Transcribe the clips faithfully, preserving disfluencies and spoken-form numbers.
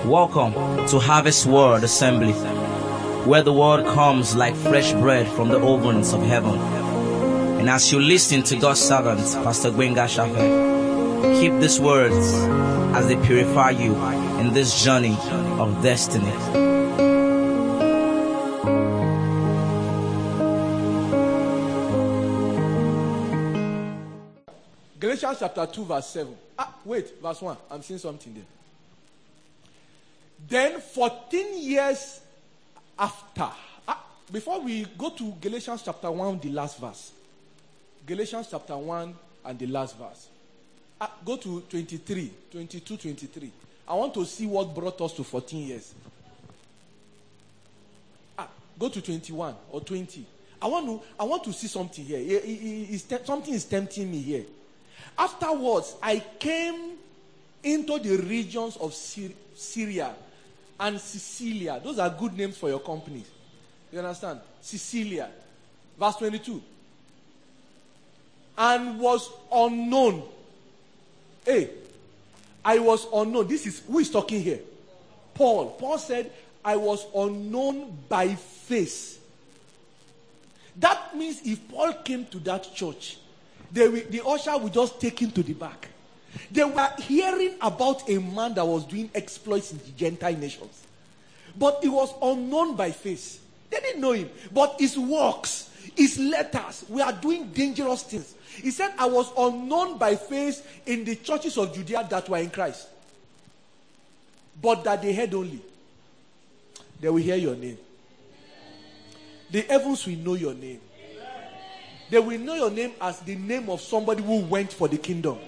Welcome to Harvest Word Assembly, where the word comes like fresh bread from the ovens of heaven. And as you listen to God's servant, Pastor Gbenga Shafe, keep these words as they purify you in this journey of destiny. Galatians chapter two verse seven. Ah, wait, verse one. I'm seeing something there. Then fourteen years after. Ah, before we go to Galatians chapter one, the last verse. Galatians chapter one and the last verse. Ah, go to twenty-three, twenty-two, twenty-three. I want to see what brought us to fourteen years. Ah, go to twenty-one or twenty. I want to, I want to see something here. It, it, it, it's, something is tempting me here. Afterwards, I came into the regions of Syria. Syria and Cilicia. Those are good names for your companies. You understand? Cilicia. Verse twenty-two. And was unknown. Hey, I was unknown. This is, who is talking here? Paul. Paul said, I was unknown by face. That means if Paul came to that church, they will, the usher would just take him to the back. They were hearing about a man that was doing exploits in the Gentile nations. But he was unknown by face. They didn't know him. But his works, his letters, were doing dangerous things. He said, I was unknown by face in the churches of Judea that were in Christ. But that they heard only. They will hear your name. The heavens will know your name. They will know your name as the name of somebody who went for the kingdom.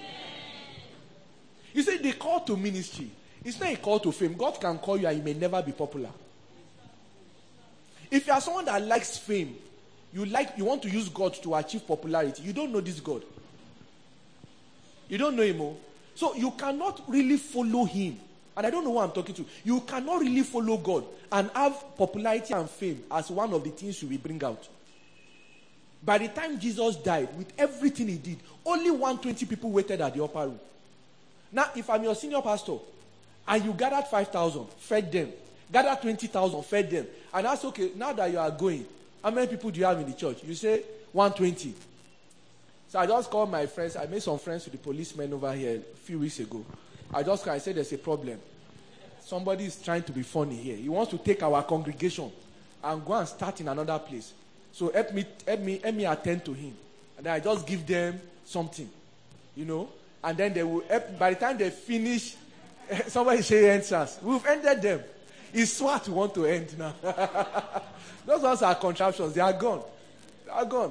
You see, the call to ministry, it's not a call to fame. God can call you and you may never be popular. If you are someone that likes fame, you like you want to use God to achieve popularity, you don't know this God. You don't know him. Oh. So you cannot really follow him. And I don't know who I'm talking to. You cannot really follow God and have popularity and fame as one of the things you will bring out. By the time Jesus died, with everything he did, only one hundred twenty people waited at the upper room. Now, if I'm your senior pastor, and you gathered five thousand, fed them, gathered twenty thousand, fed them, and that's okay, now that you are going, how many people do you have in the church? You say, one hundred twenty. So I just called my friends, I made some friends with the policemen over here a few weeks ago. I just called, I said, there's a problem. Somebody is trying to be funny here. He wants to take our congregation and go and start in another place. So help me, help me, help me attend to him. And then I just give them something, you know. And then they will help. By the time they finish, somebody say answers. We've ended them. It's smart to want to end now. Those ones are contraptions. They are gone. They are gone.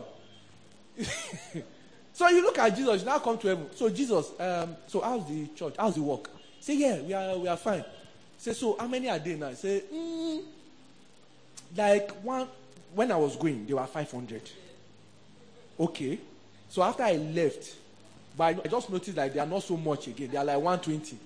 So you look at Jesus. You now come to heaven. So Jesus, um, so how's the church? How's the work? Say, yeah, we are, we are fine. Say, so how many are there now? Say, mm, like one. When I was going, there were five hundred. Okay. So after I left, but I just noticed that they are not so much again. They are like one hundred twenty.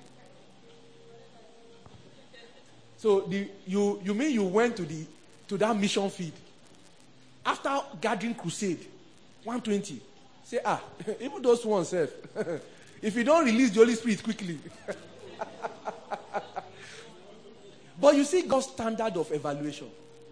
So the, you you mean you went to the to that mission field after gathering crusade, one hundred twenty. Say, ah, even those ones self. If you don't release the Holy Spirit quickly. But you see God's standard of evaluation.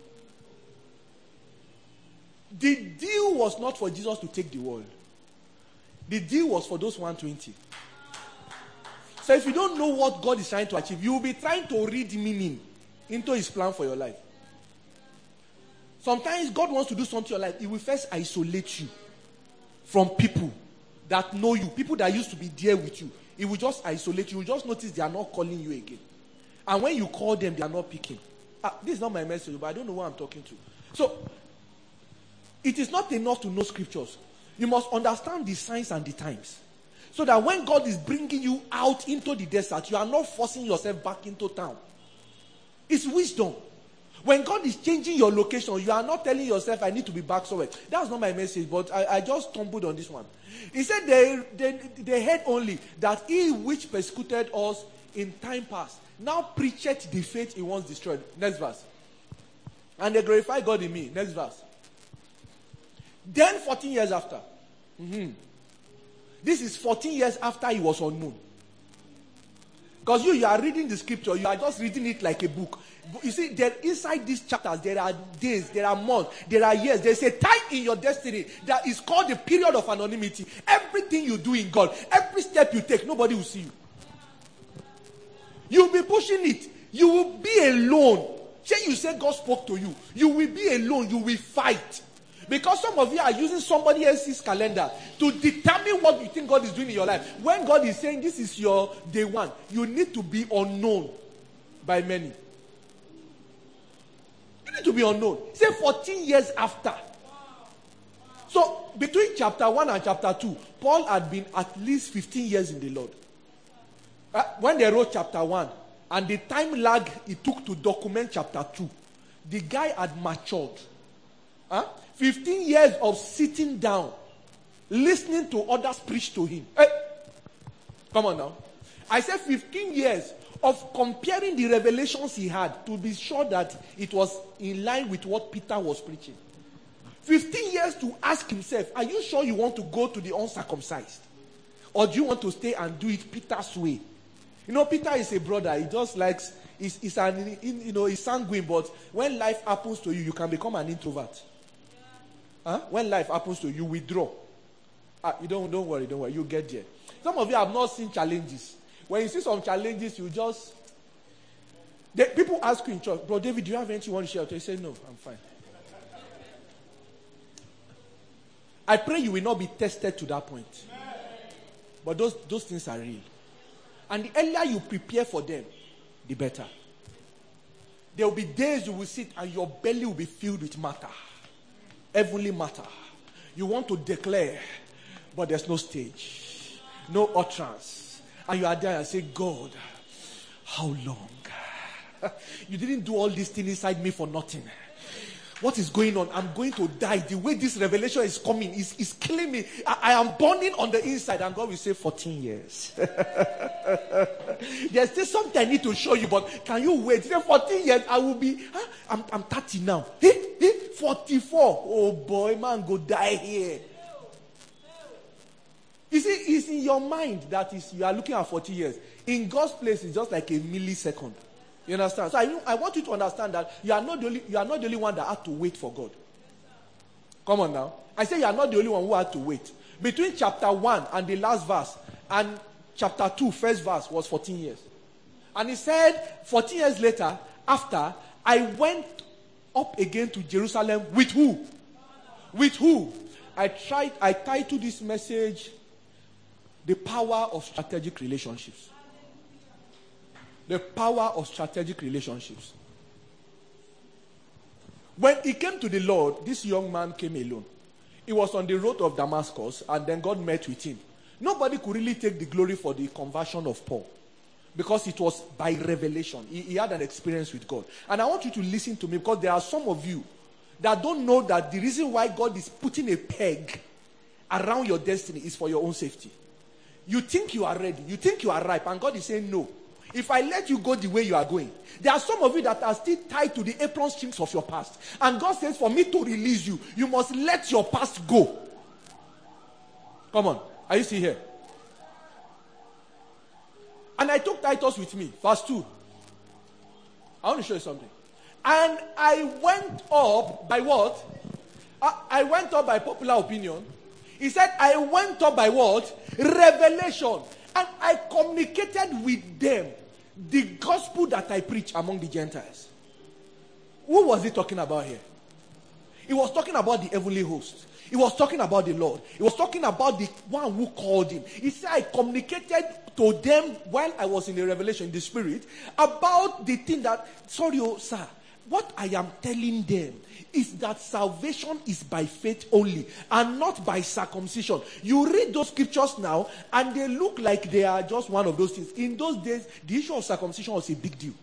The deal was not for Jesus to take the world. The deal was for those one hundred twenty. So if you don't know what God is trying to achieve, you will be trying to read meaning into his plan for your life. Sometimes God wants to do something in your life. He will first isolate you from people that know you, people that used to be there with you. He will just isolate you. You will just notice they are not calling you again. And when you call them, they are not picking. Ah, this is not my message, but I don't know who I'm talking to. So, it is not enough to know scriptures. You must understand the signs and the times. So that when God is bringing you out into the desert, you are not forcing yourself back into town. It's wisdom. When God is changing your location, you are not telling yourself, I need to be back somewhere. That's not my message, but I, I just stumbled on this one. He said they, they, they heard only that he which persecuted us in time past now preacheth the faith he once destroyed. Next verse. And they glorify God in me. Next verse. Then fourteen years after. Mm-hmm. This is fourteen years after he was unknown. Because you, you are reading the scripture, you are just reading it like a book. You see, there inside these chapters, there are days, there are months, there are years. There's a time in your destiny that is called the period of anonymity. Everything you do in God, every step you take, nobody will see you. You'll be pushing it. You will be alone. Say you say God spoke to you. You will be alone. You will fight. Because some of you are using somebody else's calendar to determine what you think God is doing in your life. When God is saying this is your day one, you need to be unknown by many. You need to be unknown. Say fourteen years after. So between chapter one and chapter two, Paul had been at least fifteen years in the Lord. Uh, when they wrote chapter one, and the time lag it took to document chapter two, the guy had matured. Huh? fifteen years of sitting down, listening to others preach to him. Hey, come on now. I said fifteen years of comparing the revelations he had to be sure that it was in line with what Peter was preaching. fifteen years to ask himself, are you sure you want to go to the uncircumcised? Or do you want to stay and do it Peter's way? You know, Peter is a brother. He just likes, he's, he's an, you know, he's sanguine, but when life happens to you, you can become an introvert. Huh? When life happens to you, you withdraw. Ah, you don't, don't worry, don't worry. You get there. Some of you have not seen challenges. When you see some challenges, you just... They, people ask you in church, Bro David, do you have anything you want to share? You say, no, I'm fine. I pray you will not be tested to that point. But those, those things are real. And the earlier you prepare for them, the better. There will be days you will sit and your belly will be filled with matter. Heavenly matter. You want to declare, but there's no stage, no utterance. And you are there and say, God, how long? You didn't do all these things inside me for nothing. What is going on? I'm going to die. The way this revelation is coming is, is killing me. I, I am burning on the inside. And God will say, fourteen years. There's still something I need to show you, but can you wait? Say, fourteen years, I will be, huh? I'm, I'm thirty now. Hey, hey, forty-four. Oh boy, man, go die here. You see, it's in your mind that is you are looking at forty years. In God's place, it's just like a millisecond. You understand? So I, I want you to understand that you are not the only, you are not the only one that had to wait for God. Come on now. I say you are not the only one who had to wait. Between chapter one and the last verse and chapter two, first verse, was fourteen years. And he said, fourteen years later, after, I went up again to Jerusalem with who? With who? I tried, I titled this message, The Power of Strategic Relationships. The power of strategic relationships. When he came to the Lord, this young man came alone. He was on the road of Damascus, and then God met with him. Nobody could really take the glory for the conversion of Paul, because it was by revelation. He, he had an experience with God. And I want you to listen to me, because there are some of you that don't know that the reason why God is putting a peg around your destiny is for your own safety. You think you are ready. You think you are ripe, and God is saying no. If I let you go the way you are going, there are some of you that are still tied to the apron strings of your past. And God says, for me to release you, you must let your past go. Come on. Are you still here? And I took Titus with me. Verse two. I want to show you something. And I went up by what? I, I went up by popular opinion. He said, I went up by what? Revelation. And I communicated with them the gospel that I preach among the Gentiles. Who was he talking about here? He was talking about the heavenly host. He was talking about the Lord. He was talking about the one who called him. He said, I communicated to them while I was in the revelation, in the spirit, about the thing that, sorry, oh, sir, what I am telling them is that salvation is by faith only and not by circumcision. You read those scriptures now and they look like they are just one of those things. In those days, the issue of circumcision was a big deal.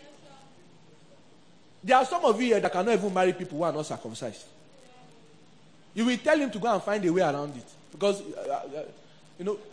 There are some of you here that cannot even marry people who are not circumcised. You will tell him to go and find a way around it. Because, uh, uh, you know,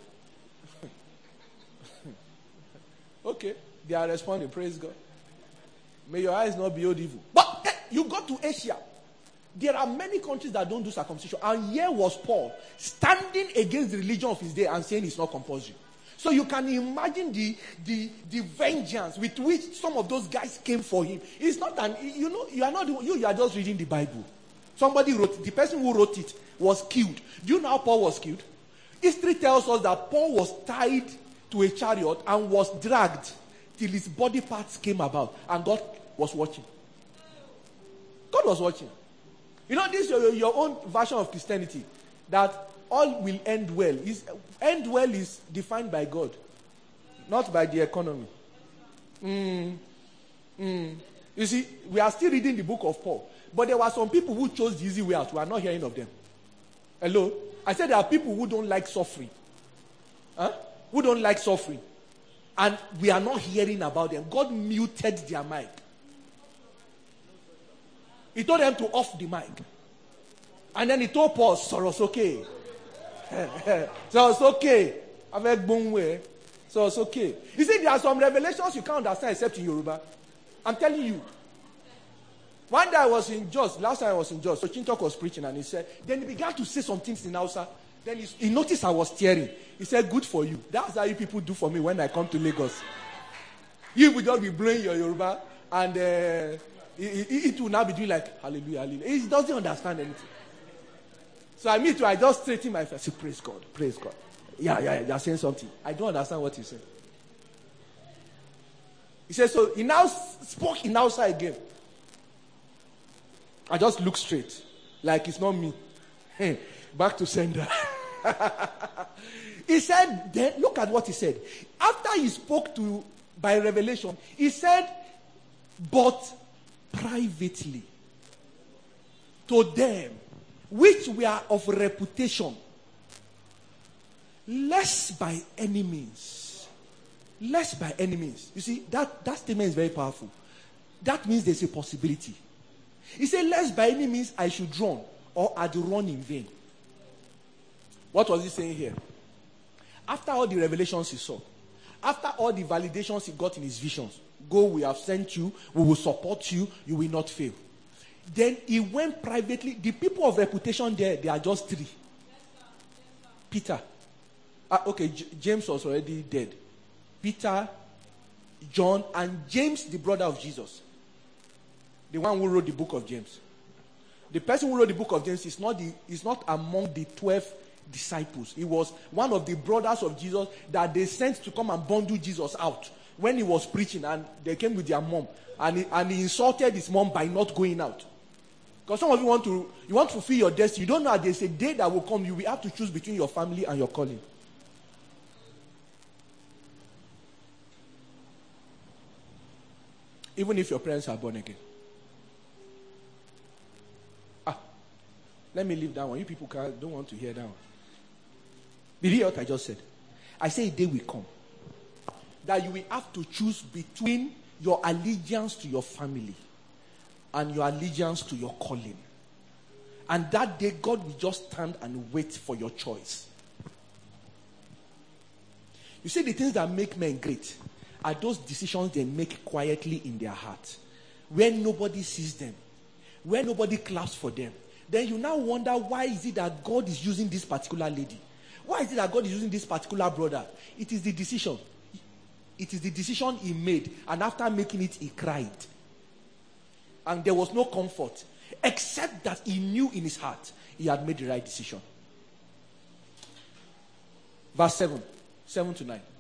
okay, they are responding, praise God. May your eyes not behold evil. But eh, you go to Asia. There are many countries that don't do circumcision. And here was Paul standing against the religion of his day and saying it's not compulsory. So you can imagine the, the, the vengeance with which some of those guys came for him. It's not an, you know, you are not, you, you are just reading the Bible. Somebody wrote, the person who wrote it was killed. Do you know how Paul was killed? History tells us that Paul was tied to a chariot and was dragged till his body parts came about, and God was watching. God was watching. You know, this is your, your own version of Christianity, that all will end well. Is end well is defined by God, not by the economy. Mm, mm. You see, we are still reading the book of Paul, but there were some people who chose the easy way out. We are not hearing of them. Hello? I said there are people who don't like suffering. Huh? Who don't like suffering. And we are not hearing about them. God muted their mic. He told them to off the mic. And then he told Paul, so it's okay. So it's okay. So it's okay. You see, there are some revelations you can't understand except in Yoruba. I'm telling you. One day I was in Jos, last time I was in Jos, so Chintok was preaching and he said, then he began to say some things in Hausa. Then he, he noticed I was tearing. He said, good for you. That's how you people do for me when I come to Lagos. You will just be blowing your Yoruba and uh, it, it, it will now be doing like, hallelujah, hallelujah. He doesn't understand anything. So I meet you, I just straighten my face. I say, praise God, praise God. Yeah, yeah, yeah, you're saying something. I don't understand what he said. He said, so he now spoke in Hausa again. I just look straight, like it's not me. Hey, back to sender. He said, then, look at what he said. After he spoke to, by revelation, he said, but privately, to them, which were of reputation, less by any means. Less by any means. You see, that, that statement is very powerful. That means there's a possibility. He said, lest by any means I should run, or I'd run in vain. What was he saying here? After all the revelations he saw, after all the validations he got in his visions, go, we have sent you, we will support you, you will not fail. Then he went privately. The people of reputation there, they are just three. Peter. Ah, okay, J- James was already dead. Peter, John, and James, the brother of Jesus. The one who wrote the book of James. The person who wrote the book of James is not the is not among the twelve disciples. He was one of the brothers of Jesus that they sent to come and bundle Jesus out when he was preaching, and they came with their mom, and he, and he insulted his mom by not going out. Because some of you want to you want to fulfill your destiny. You don't know that there's a day that will come. You will have to choose between your family and your calling. Even if your parents are born again. Let me leave that one. You people can't, don't want to hear that one. Did you hear what I just said? I say a day will come that you will have to choose between your allegiance to your family and your allegiance to your calling. And that day, God will just stand and wait for your choice. You see, the things that make men great are those decisions they make quietly in their heart, where nobody sees them, where nobody claps for them. Then you now wonder, why is it that God is using this particular lady? Why is it that God is using this particular brother? It is the decision. It is the decision he made. And after making it, he cried. And there was no comfort. Except that he knew in his heart he had made the right decision. Verse seven. seven to nine.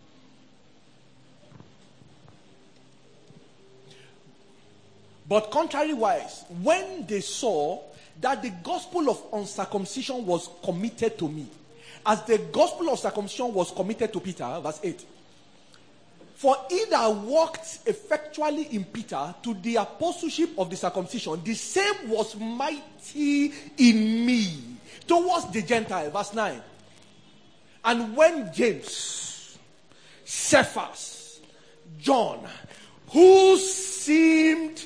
But contrariwise, when they saw that the gospel of uncircumcision was committed to me, as the gospel of circumcision was committed to Peter, verse eight. For he that walked effectually in Peter to the apostleship of the circumcision, the same was mighty in me towards the Gentile, verse nine. And when James, Cephas, John, who seemed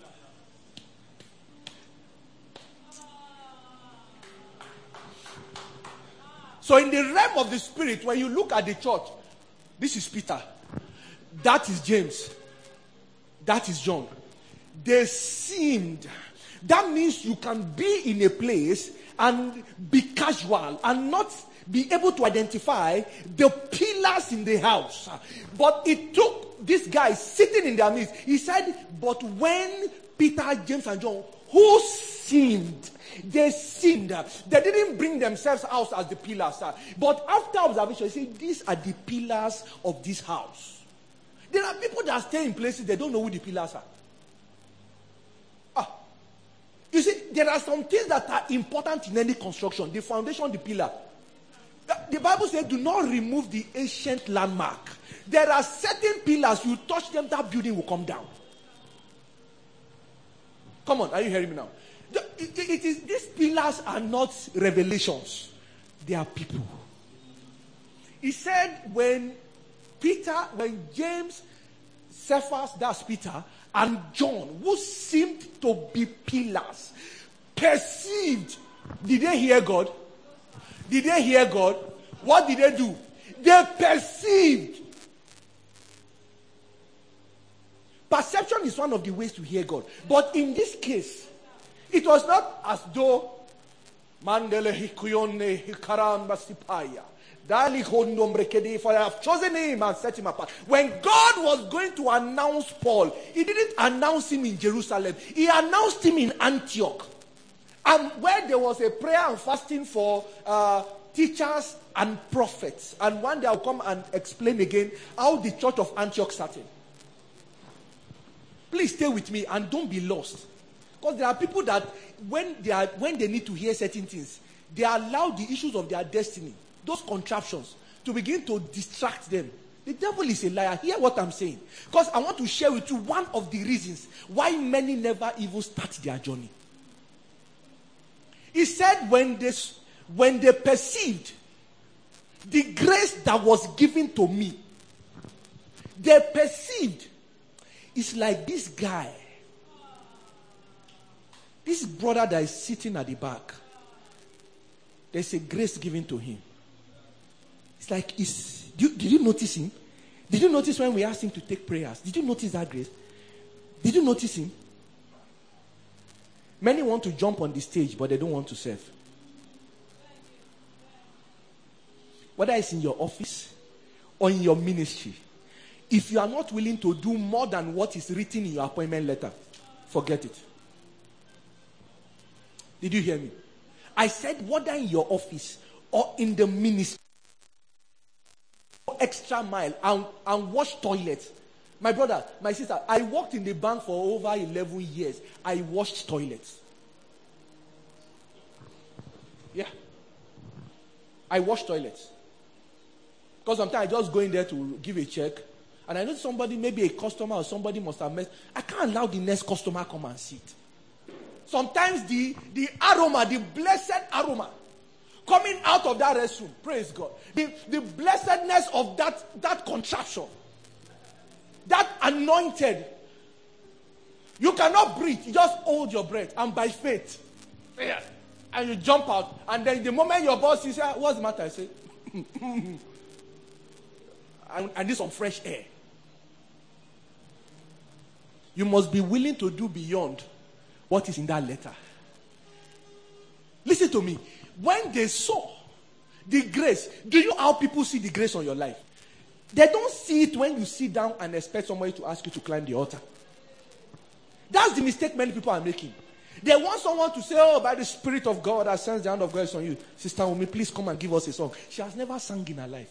So in the realm of the spirit, when you look at the church, this is Peter. That is James. That is John. They seemed. That means you can be in a place and be casual and not be able to identify the pillars in the house. But it took this guy sitting in their midst. He said, but when Peter, James, and John, who sinned, they sinned. They didn't bring themselves out as the pillars. But after observation, he said, these are the pillars of this house. There are people that stay in places, they don't know who the pillars are. Ah. You see, there are some things that are important in any construction. The foundation, the pillar. The Bible says, do not remove the ancient landmark. There are certain pillars, you touch them, that building will come down. Come on, are you hearing me now? It, it is, these pillars are not revelations. They are people. He said when Peter, when James, Cephas, that's Peter, and John, who seemed to be pillars, perceived, did they hear God? Did they hear God? What did they do? They perceived. Perception is one of the ways to hear God. But in this case, it was not as though Mandele Hikuyone Hikaramba Sipaya. For I have chosen him and set him apart. When God was going to announce Paul, he didn't announce him in Jerusalem. He announced him in Antioch. And where there was a prayer and fasting for uh, teachers and prophets. And one day I'll come and explain again how the church of Antioch started. Please stay with me and don't be lost. Because there are people that when they are when they need to hear certain things, they allow the issues of their destiny, those contraptions, to begin to distract them. The devil is a liar. Hear what I'm saying. Because I want to share with you one of the reasons why many never even start their journey. He said when they, when they perceived the grace that was given to me, they perceived. It's like this guy, this brother that is sitting at the back, there's a grace given to him. It's like, it's, did you, did you notice him? Did you notice when we asked him to take prayers? Did you notice that grace? Did you notice him? Many want to jump on the stage, but they don't want to serve. Whether it's in your office or in your ministry, if you are not willing to do more than what is written in your appointment letter, forget it. Did you hear me? I said whether in your office or in the ministry, extra mile and, and wash toilets. My brother, my sister, I worked in the bank for over eleven years. I washed toilets. Yeah. I washed toilets. Because sometimes I just go in there to give a check. And I know somebody, maybe a customer or somebody must have messed. I can't allow the next customer come and sit. Sometimes the, the aroma, the blessed aroma, coming out of that restroom, praise God. The, the blessedness of that, that contraption, that anointed. You cannot breathe. You just hold your breath. And by faith, yeah, and you jump out. And then the moment your boss says, what's the matter? I say, I, I need some fresh air. You must be willing to do beyond what is in that letter. Listen to me. When they saw the grace, do you know how people see the grace on your life? They don't see it when you sit down and expect somebody to ask you to climb the altar. That's the mistake many people are making. They want someone to say, oh, by the Spirit of God, I sense the hand of God is on you. Sister Umi, please come and give us a song. She has never sung in her life.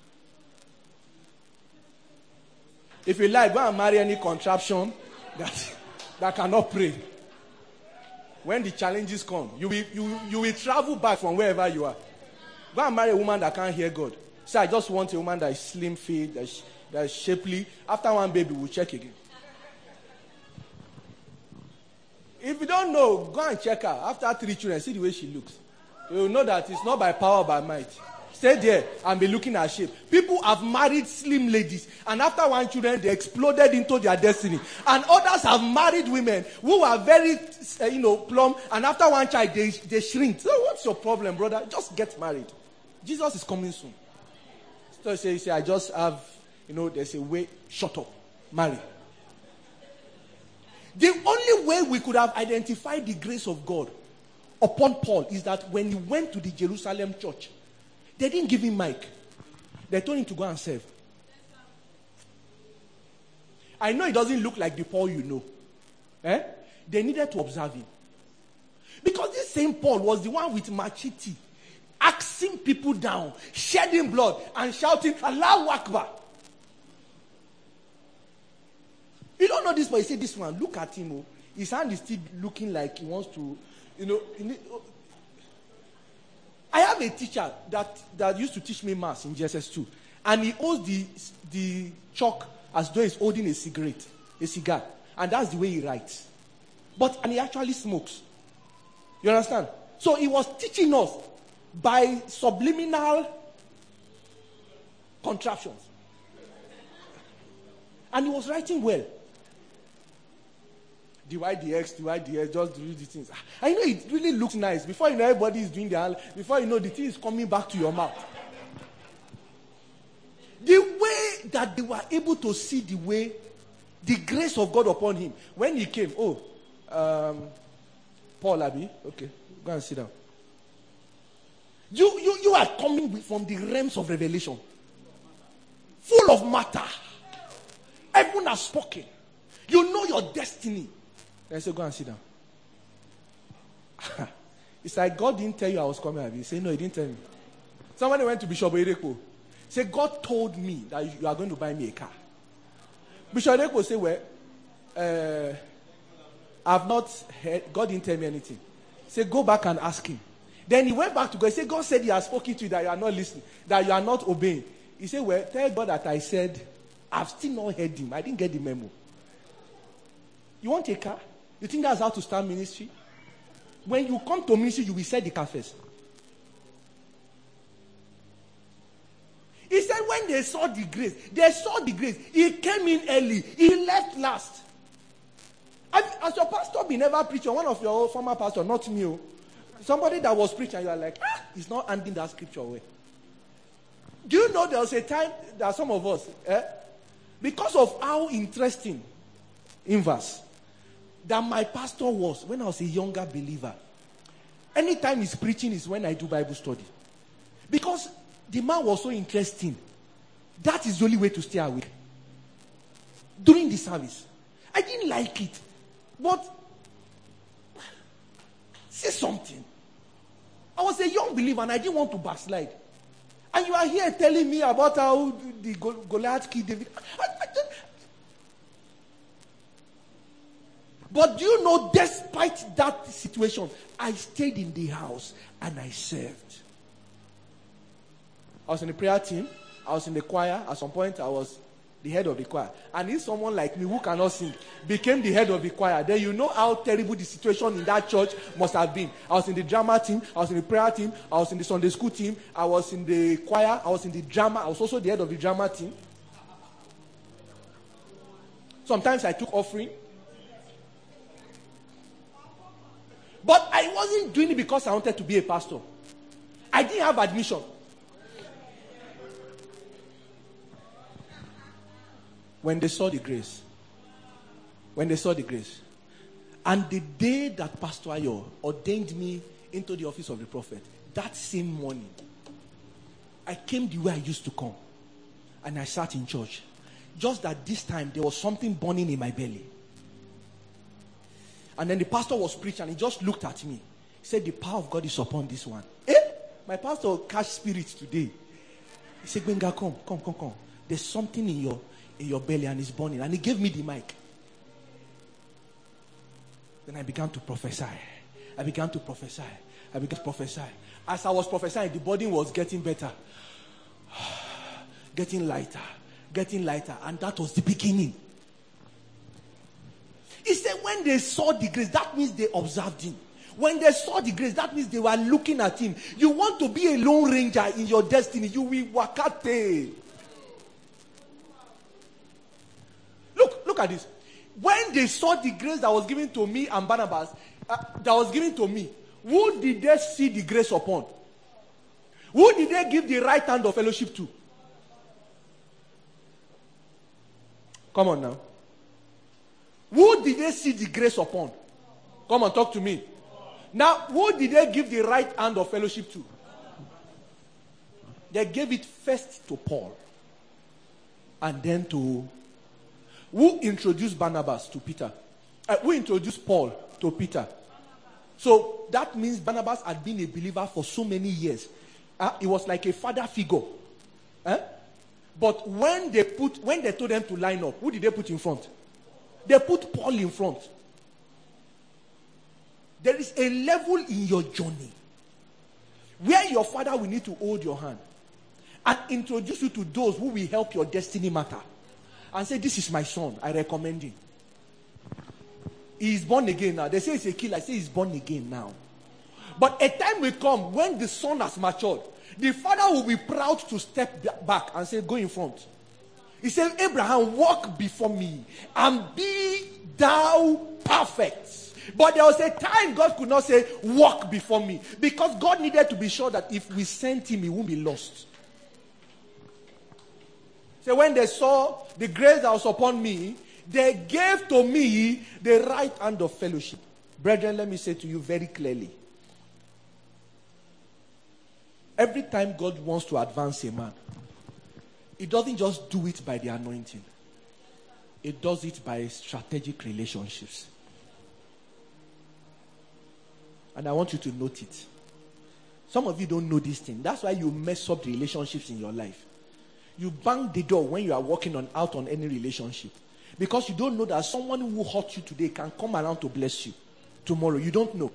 If you like, go and marry any contraption that, that cannot pray. When the challenges come, you will, you, you will travel back from wherever you are. Go and marry a woman that can't hear God. Say, I just want a woman that is slim fit, that is, that is shapely. After one baby, we'll check again. If you don't know, go and check her. After three children, see the way she looks. You will know that it's not by power or by might. Stay there and be looking at shape. People have married slim ladies, and after one children, they exploded into their destiny. And others have married women who are very, uh, you know, plump, and after one child, they, they shrink. So what's your problem, brother? Just get married. Jesus is coming soon. So you say, you say, I just have, you know, there's a way, shut up, marry. The only way we could have identified the grace of God upon Paul is that when he went to the Jerusalem church, They didn't give him mic. They told him to go and serve. I know it doesn't look like the Paul you know. Eh? They needed to observe him. Because this same Paul was the one with machete, axing people down, shedding blood, and shouting, Allahu Akbar. You don't know this, but he said, this one, look at him. Oh. His hand is still looking like he wants to, you know. I have a teacher that, that used to teach me maths in G S S two. And he holds the, the chalk as though he's holding a cigarette, a cigar. And that's the way he writes. But, and he actually smokes. You understand? So he was teaching us by subliminal contraptions. And he was writing well. D Y D X, D Y D X, just do these things. I know it really looks nice. Before you know everybody is doing their, before you know the thing is coming back to your mouth. The way that they were able to see the way, the grace of God upon him. When he came, oh, um, Paul Abi, okay, go and sit down. You, you, you are coming from the realms of revelation. Full of matter. Everyone has spoken. You know your destiny. Then I said, go and sit down. It's like God didn't tell you I was coming. Abi. He said, no, he didn't tell me. Somebody went to Bishop Ereko. Said, God told me that you are going to buy me a car. Bishop Ereko said, well, uh, I've not heard, God didn't tell me anything. He said, go back and ask him. Then he went back to God. He said, God said he has spoken to you, that you are not listening, that you are not obeying. He said, well, tell God that I said, I've still not heard him. I didn't get the memo. You want a car? You think that's how to start ministry? When you come to ministry, you will sell the car first. He said when they saw the grace, they saw the grace. He came in early. He left last. As, as your pastor be never preach, or one of your former pastors, not me. Somebody that was preaching, you are like, ah, he's not handing that scripture away. Do you know there was a time that some of us, eh, because of how interesting, inverse, that my pastor was when I was a younger believer. Anytime he's preaching is when I do Bible study. Because the man was so interesting. That is the only way to stay awake. During the service. I didn't like it. But, say something. I was a young believer and I didn't want to backslide. And you are here telling me about how the Goliath killed David. I, I, But do you know, despite that situation, I stayed in the house and I served. I was in the prayer team. I was in the choir. At some point, I was the head of the choir. And if someone like me who cannot sing became the head of the choir, then you know how terrible the situation in that church must have been. I was in the drama team. I was in the prayer team. I was in the Sunday school team. I was in the choir. I was in the drama. I was also the head of the drama team. Sometimes I took offering. But I wasn't doing it because I wanted to be a pastor. I didn't have admission. When they saw the grace. When they saw the grace. And the day that Pastor Ayo ordained me into the office of the prophet, that same morning, I came the way I used to come. And I sat in church. Just that this time, there was something burning in my belly. And then the pastor was preaching and he just looked at me. He said, the power of God is upon this one. Eh? My pastor cast spirits today. He said, Gbenga, come, come, come, come. There's something in your in your belly and it's burning. And he gave me the mic. Then I began to prophesy. I began to prophesy. I began to prophesy. As I was prophesying, the burden was getting better. Getting lighter. Getting lighter. And that was the beginning. He said when they saw the grace, that means they observed him. When they saw the grace, that means they were looking at him. You want to be a lone ranger in your destiny, you will wakate. Look, look at this. When they saw the grace that was given to me and Barnabas, uh, that was given to me, who did they see the grace upon? Who did they give the right hand of fellowship to? Come on now. Who did they see the grace upon? Come on, talk to me. Now, who did they give the right hand of fellowship to? they gave it first to Paul and then to... Who introduced Barnabas to Peter? Uh, who introduced Paul to Peter? So that means Barnabas had been a believer for so many years. Uh, it was like a father figure. Uh? But when they put, when they told them to line up, who did they put in front? They put Paul in front. There is a level in your journey where your father will need to hold your hand and introduce you to those who will help your destiny matter. And say, this is my son, I recommend him. He is born again now. They say he's a killer. I say he's born again now. But a time will come when the son has matured. The father will be proud to step back and say, go in front. He said, Abraham, walk before me and be thou perfect. But there was a time God could not say, walk before me. Because God needed to be sure that if we sent him, he won't be lost. So when they saw the grace that was upon me, they gave to me the right hand of fellowship. Brethren, let me say to you very clearly. Every time God wants to advance a man, he doesn't just do it by the anointing. He does it by strategic relationships. And I want you to note it. Some of you don't know this thing. That's why you mess up the relationships in your life. You bang the door when you are walking on out on any relationship. Because you don't know that someone who hurt you today can come around to bless you tomorrow. You don't know.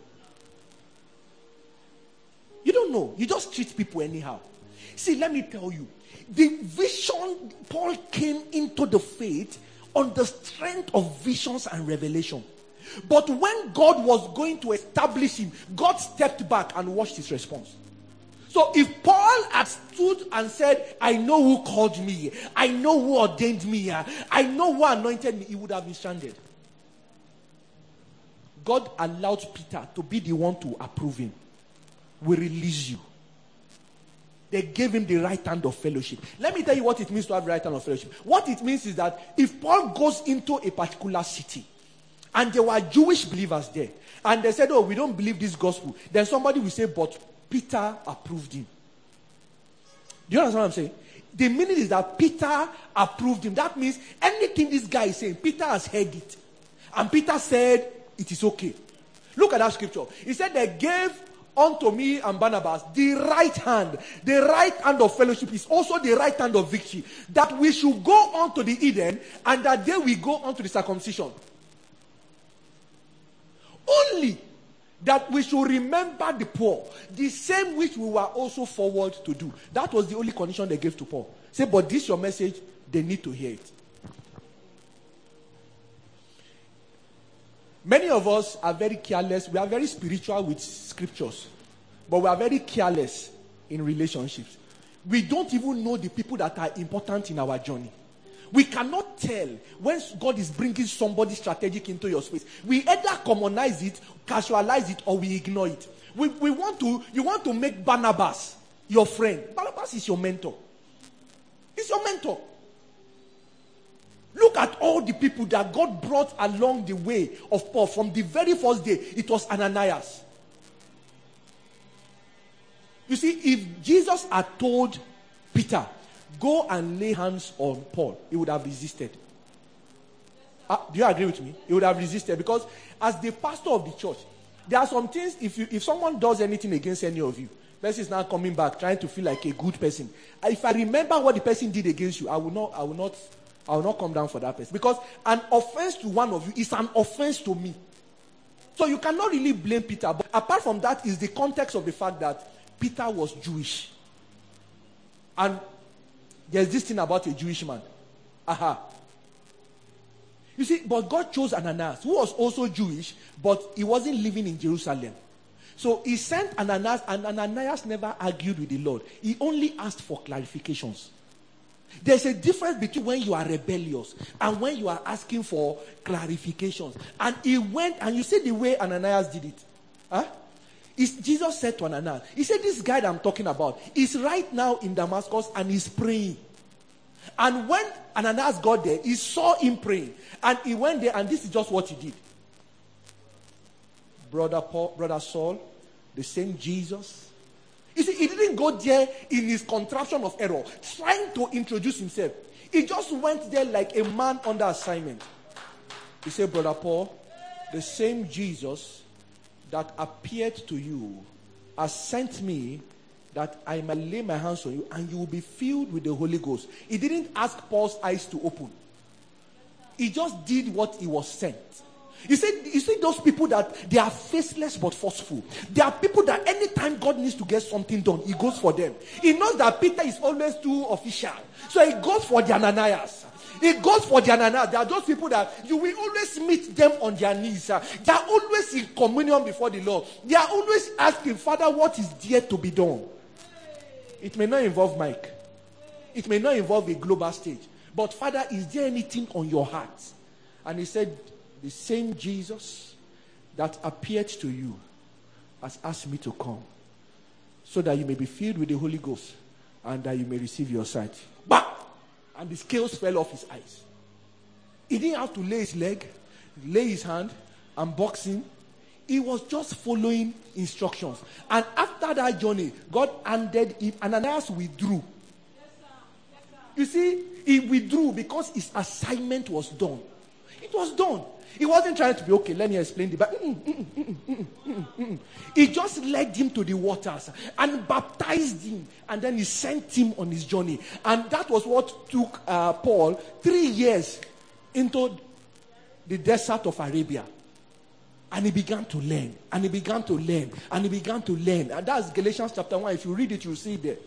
You don't know. You just treat people anyhow. See, let me tell you. The vision, Paul came into the faith on the strength of visions and revelation. But when God was going to establish him, God stepped back and watched his response. So if Paul had stood and said, I know who called me, I know who ordained me, I know who anointed me, he would have been stranded. God allowed Peter to be the one to approve him. We release you. They gave him the right hand of fellowship. Let me tell you what it means to have the right hand of fellowship. What it means is that if Paul goes into a particular city, and there were Jewish believers there, and they said, oh, we don't believe this gospel, then somebody will say, but Peter approved him. Do you understand what I'm saying? The meaning is that Peter approved him. That means anything this guy is saying, Peter has heard it. And Peter said, it is okay. Look at that scripture. He said they gave unto me and Barnabas the right hand. The right hand of fellowship is also the right hand of victory. That we should go on to the Eden and that they will go on to the circumcision. Only that we should remember the poor, the same which we were also forward to do. That was the only condition they gave to Paul. Say, but this your message, they need to hear it. Many of us are very careless. We are very spiritual with scriptures, but we are very careless in relationships. We don't even know the people that are important in our journey. We cannot tell when God is bringing somebody strategic into your space. We either commonize it, casualize it, or we ignore it. We, we want to, you want to make Barnabas your friend. Barnabas is your mentor. He's your mentor. Look at all the people that God brought along the way of Paul. From the very first day, it was Ananias. You see, if Jesus had told Peter, go and lay hands on Paul, he would have resisted. Uh, do you agree with me? He would have resisted because as the pastor of the church, there are some things, if you if someone does anything against any of you, person is now coming back trying to feel like a good person. If I remember what the person did against you, I will not, I will not, I will not come down for that person. Because an offense to one of you is an offense to me. So you cannot really blame Peter. But apart from that is the context of the fact that Peter was Jewish. And there's this thing about a Jewish man. Aha. You see, but God chose Ananias, who was also Jewish, but he wasn't living in Jerusalem. So he sent Ananias, and Ananias never argued with the Lord. He only asked for clarifications. There's a difference between when you are rebellious and when you are asking for clarifications. And he went, and you see the way Ananias did it. Huh? It's, Jesus said to Ananias, he said, this guy that I'm talking about is right now in Damascus and he's praying. And when Ananias got there, he saw him praying. And he went there, and this is just what he did. Brother Paul, Brother Saul, the same Jesus. You see, he didn't go there in his contraption of error, trying to introduce himself. He just went there like a man under assignment. He said, Brother Paul, the same Jesus that appeared to you has sent me that I might lay my hands on you and you will be filled with the Holy Ghost. He didn't ask Paul's eyes to open. He just did what he was sent. You see, you see those people that they are faceless but forceful. They are people that anytime God needs to get something done, he goes for them. He knows that Peter is always too official. So he goes for the Ananias. He goes for the Ananias. There are those people that you will always meet them on their knees. They are always in communion before the Lord. They are always asking, Father, what is there to be done? It may not involve Mike. It may not involve a global stage. But Father, is there anything on your heart? And he said, the same Jesus that appeared to you has asked me to come so that you may be filled with the Holy Ghost and that you may receive your sight. Bah! And the scales fell off his eyes. He didn't have to lay his leg, lay his hand, and box him. He was just following instructions. And after that journey, God handed him, Ananias withdrew. You see, he withdrew because his assignment was done. It was done. He wasn't trying to be, okay, let me explain the Bible. Mm, mm, mm, mm, mm, mm. He just led him to the waters and baptized him. And then he sent him on his journey. And that was what took uh, Paul three years into the desert of Arabia. And he began to learn. And he began to learn. And he began to learn. And that's Galatians chapter one. If you read it, you'll see it there.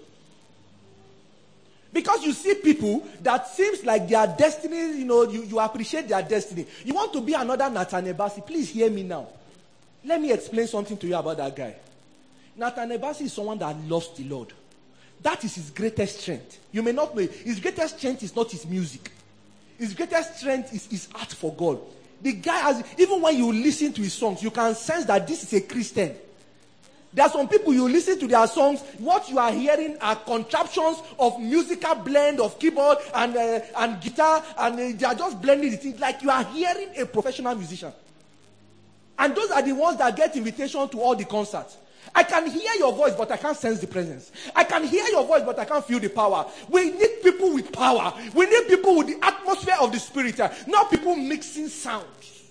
Because you see people that seems like their destiny, you know, you, you appreciate their destiny. You want to be another Nathaniel Bassey. Please hear me now. Let me explain something to you about that guy. Nathaniel Bassey is someone that loves the Lord. That is his greatest strength. You may not know it. His greatest strength is not his music. His greatest strength is his heart for God. The guy has, even when you listen to his songs, you can sense that this is a Christian. There are some people, you listen to their songs, what you are hearing are contraptions of musical blend of keyboard and uh, and guitar, and uh, they are just blending the things like you are hearing a professional musician. And those are the ones that get invitation to all the concerts. I can hear your voice, but I can't sense the presence. I can hear your voice, but I can't feel the power. We need people with power. We need people with the atmosphere of the Spirit, uh, not people mixing sounds.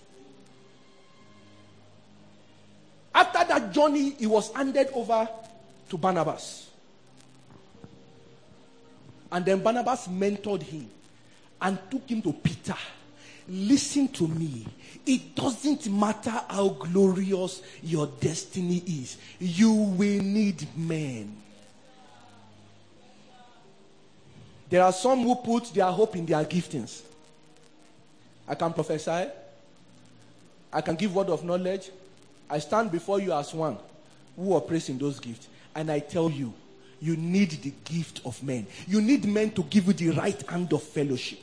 After that journey, he was handed over to Barnabas. And then Barnabas mentored him and took him to Peter. Listen to me. It doesn't matter how glorious your destiny is. You will need men. There are some who put their hope in their giftings. I can prophesy. I can give word of knowledge. I stand before you as one who operates in those gifts. And I tell you, you need the gift of men. You need men to give you the right hand of fellowship.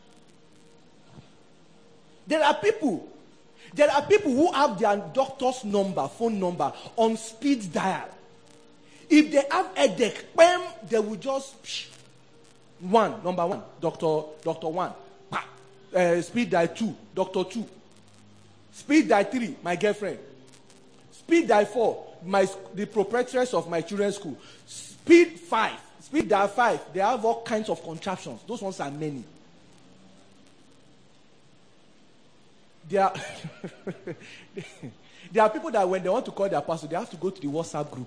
There are people, there are people who have their doctor's number, phone number on speed dial. If they have a headache, bam, they will just, psh, one, number one, doctor, doctor one, uh, speed dial two, doctor two, speed dial three, my girlfriend. Speed dial four, my, the proprietress of my children's school. Speed five, speed dial five, they have all kinds of contraptions. Those ones are many. There are, there are people that when they want to call their pastor, they have to go to the WhatsApp group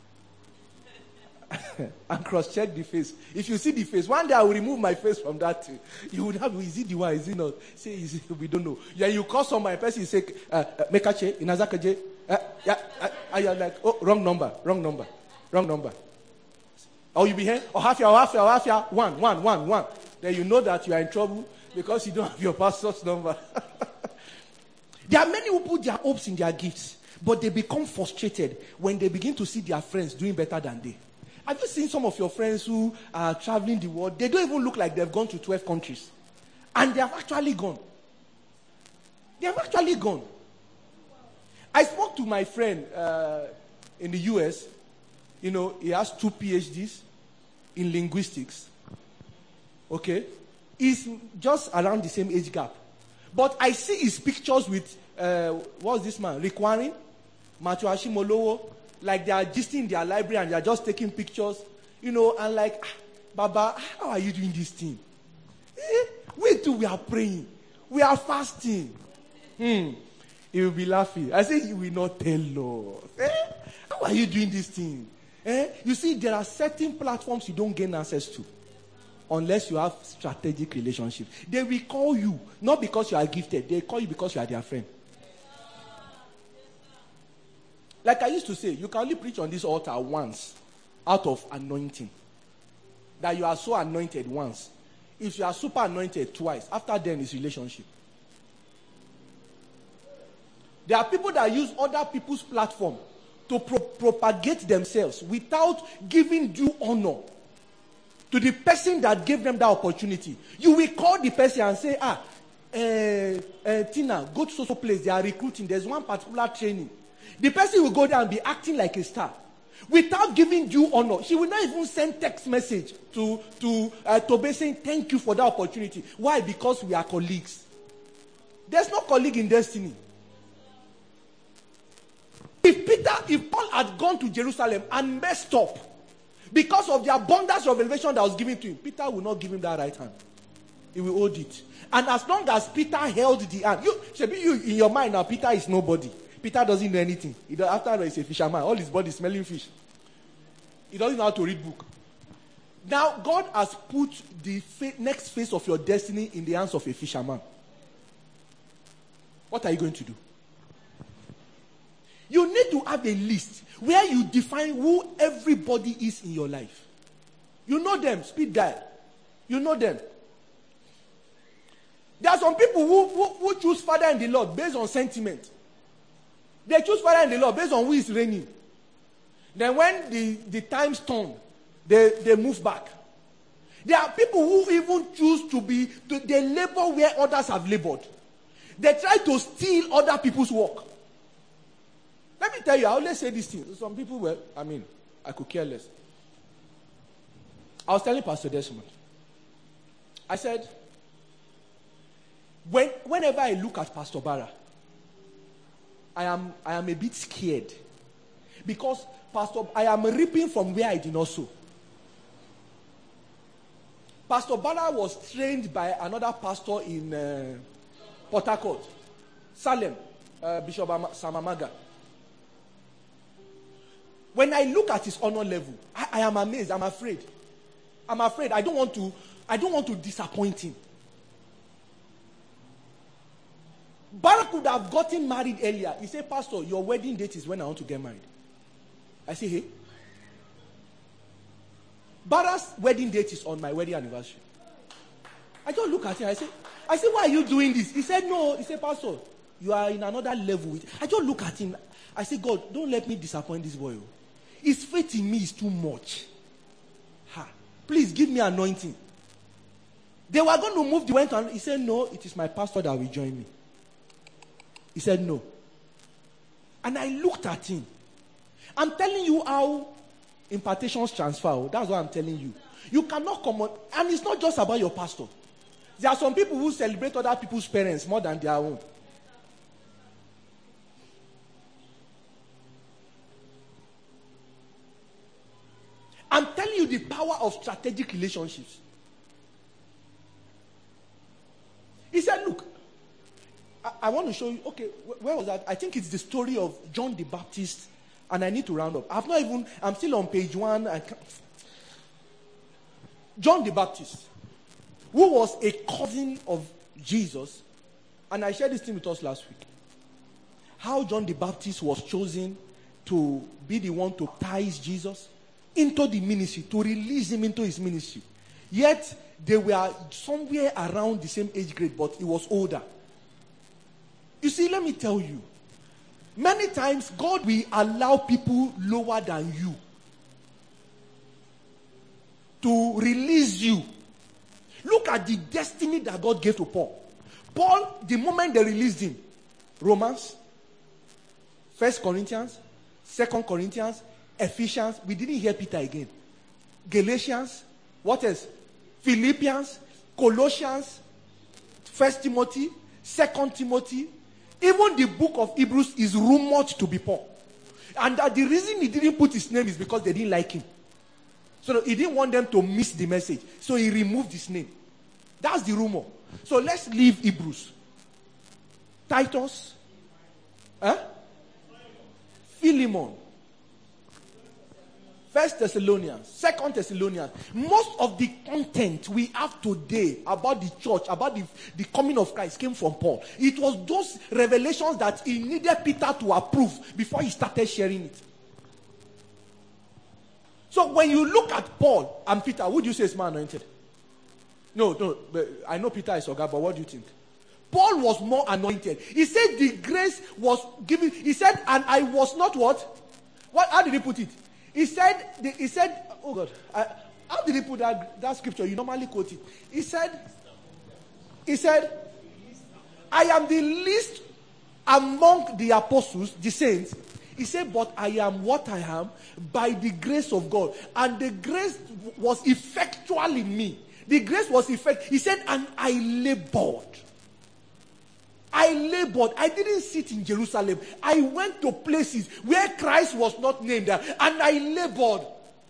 and cross-check the face. If you see the face, one day I will remove my face from that. You would have, is it the one, is it not? Say, is it, we don't know. Yeah, you call some my person, you say, uh, Mekache, Inazakaje. Uh, yeah, uh, and you're like, oh, wrong number, wrong number, wrong number. Or you be here, or half year, or half year, or half year, one, one, one, one. Then you know that you are in trouble because you don't have your pastor's number. There are many who put their hopes in their gifts, but they become frustrated when they begin to see their friends doing better than they. Have you seen some of your friends who are traveling the world? They don't even look like they've gone to twelve countries. And they have actually gone. They have actually gone. I spoke to my friend uh, in the U S. You know, he has two P H Ds in linguistics. Okay? He's just around the same age gap. But I see his pictures with, uh, what's this man? Rick Warren, Matthew Ashimolowo, like they are just in their library and they are just taking pictures, you know, and like, ah, Baba, how are you doing this thing? Eh? Wait till we are praying. We are fasting. Hmm. He will be laughing. I say, you will not tell Lord. Eh? How are you doing this thing? Eh? You see, there are certain platforms you don't gain access to unless you have strategic relationship. They will call you, not because you are gifted. They call you because you are their friend. Like I used to say, you can only preach on this altar once out of anointing. That you are so anointed once. If you are super anointed twice, after then it's relationship. There are people that use other people's platform to pro- propagate themselves without giving due honor to the person that gave them that opportunity. You will call the person and say, ah, uh, uh, Tina, go to so-so place. They are recruiting. There's one particular training. The person will go there and be acting like a star. Without giving due honor. She will not even send text message to, to uh, Tobe saying, thank you for that opportunity. Why? Because we are colleagues. There's no colleague in destiny. If Peter, if Paul had gone to Jerusalem and messed up because of the abundance of revelation that was given to him, Peter will not give him that right hand. He will hold it. And as long as Peter held the hand, you should be you in your mind now, Peter is nobody. Peter doesn't know anything. He does, after all, he's a fisherman. All his body is smelling fish. He doesn't know how to read book. Now, God has put the fa- next phase of your destiny in the hands of a fisherman. What are you going to do? You need to have a list where you define who everybody is in your life. You know them, speed dial. You know them. There are some people who, who, who choose Father in the Lord based on sentiment. They choose Father in the Lord based on who is reigning. Then when the, the times turn, they, they move back. There are people who even choose to be, to, they labor where others have labored. They try to steal other people's work. Let me tell you, I always say this thing. Some people were, I mean, I could care less. I was telling Pastor Desmond. I said, when, whenever I look at Pastor Barra, I am, I am a bit scared. Because, Pastor, I am reaping from where I did not sow. Pastor Barra was trained by another pastor in uh, Port Harcourt, Salem, uh, Bishop Samamaga. When I look at his honor level, I, I am amazed. I'm afraid. I'm afraid. I don't want to. I don't want to disappoint him. Barak could have gotten married earlier. He said, Pastor, your wedding date is when I want to get married. I say, hey. Barak's wedding date is on my wedding anniversary. I just look at him. I say, I say, why are you doing this? He said, no. He said, Pastor, you are in another level. I just look at him. I say, God, don't let me disappoint this boy. His faith in me is too much. Ha. Please give me anointing. They were going to move the went on. He said, no, it is my pastor that will join me. He said, no. And I looked at him. I'm telling you how impartations transfer. That's what I'm telling you. You cannot come on. And it's not just about your pastor. There are some people who celebrate other people's parents more than their own. I'm telling you the power of strategic relationships. He said, look, I, I want to show you, okay, where was that? I think it's the story of John the Baptist, and I need to round up. I've not even, I'm still on page one. I can't. John the Baptist, who was a cousin of Jesus, and I shared this thing with us last week. How John the Baptist was chosen to be the one to ties Jesus into the ministry, to release him into his ministry. Yet, they were somewhere around the same age grade, but he was older. You see, let me tell you, many times God will allow people lower than you to release you. Look at the destiny that God gave to Paul. Paul, the moment they released him, Romans, First Corinthians, Second Corinthians, Ephesians, we didn't hear Peter again. Galatians, what else? Philippians, Colossians, First Timothy, Second Timothy, even the book of Hebrews is rumored to be Paul. And that the reason he didn't put his name is because they didn't like him. So he didn't want them to miss the message. So he removed his name. That's the rumor. So let's leave Hebrews. Titus. Huh? Philemon. First Thessalonians, Second Thessalonians. Most of the content we have today about the church, about the, the coming of Christ came from Paul. It was those revelations that he needed Peter to approve before he started sharing it. So when you look at Paul and Peter, would you say is more anointed? No, no. But I know Peter is Oga, but what do you think? Paul was more anointed. He said the grace was given. He said, and I was not what? What? How did he put it? He said, he said, oh God, I, how did he put that, that scripture? You normally quote it. He said, he said, I am the least among the apostles, the saints. He said, but I am what I am by the grace of God. And the grace was effectual in me. The grace was effectual. He said, and I labored. I labored. I didn't sit in Jerusalem. I went to places where Christ was not named there. And I labored.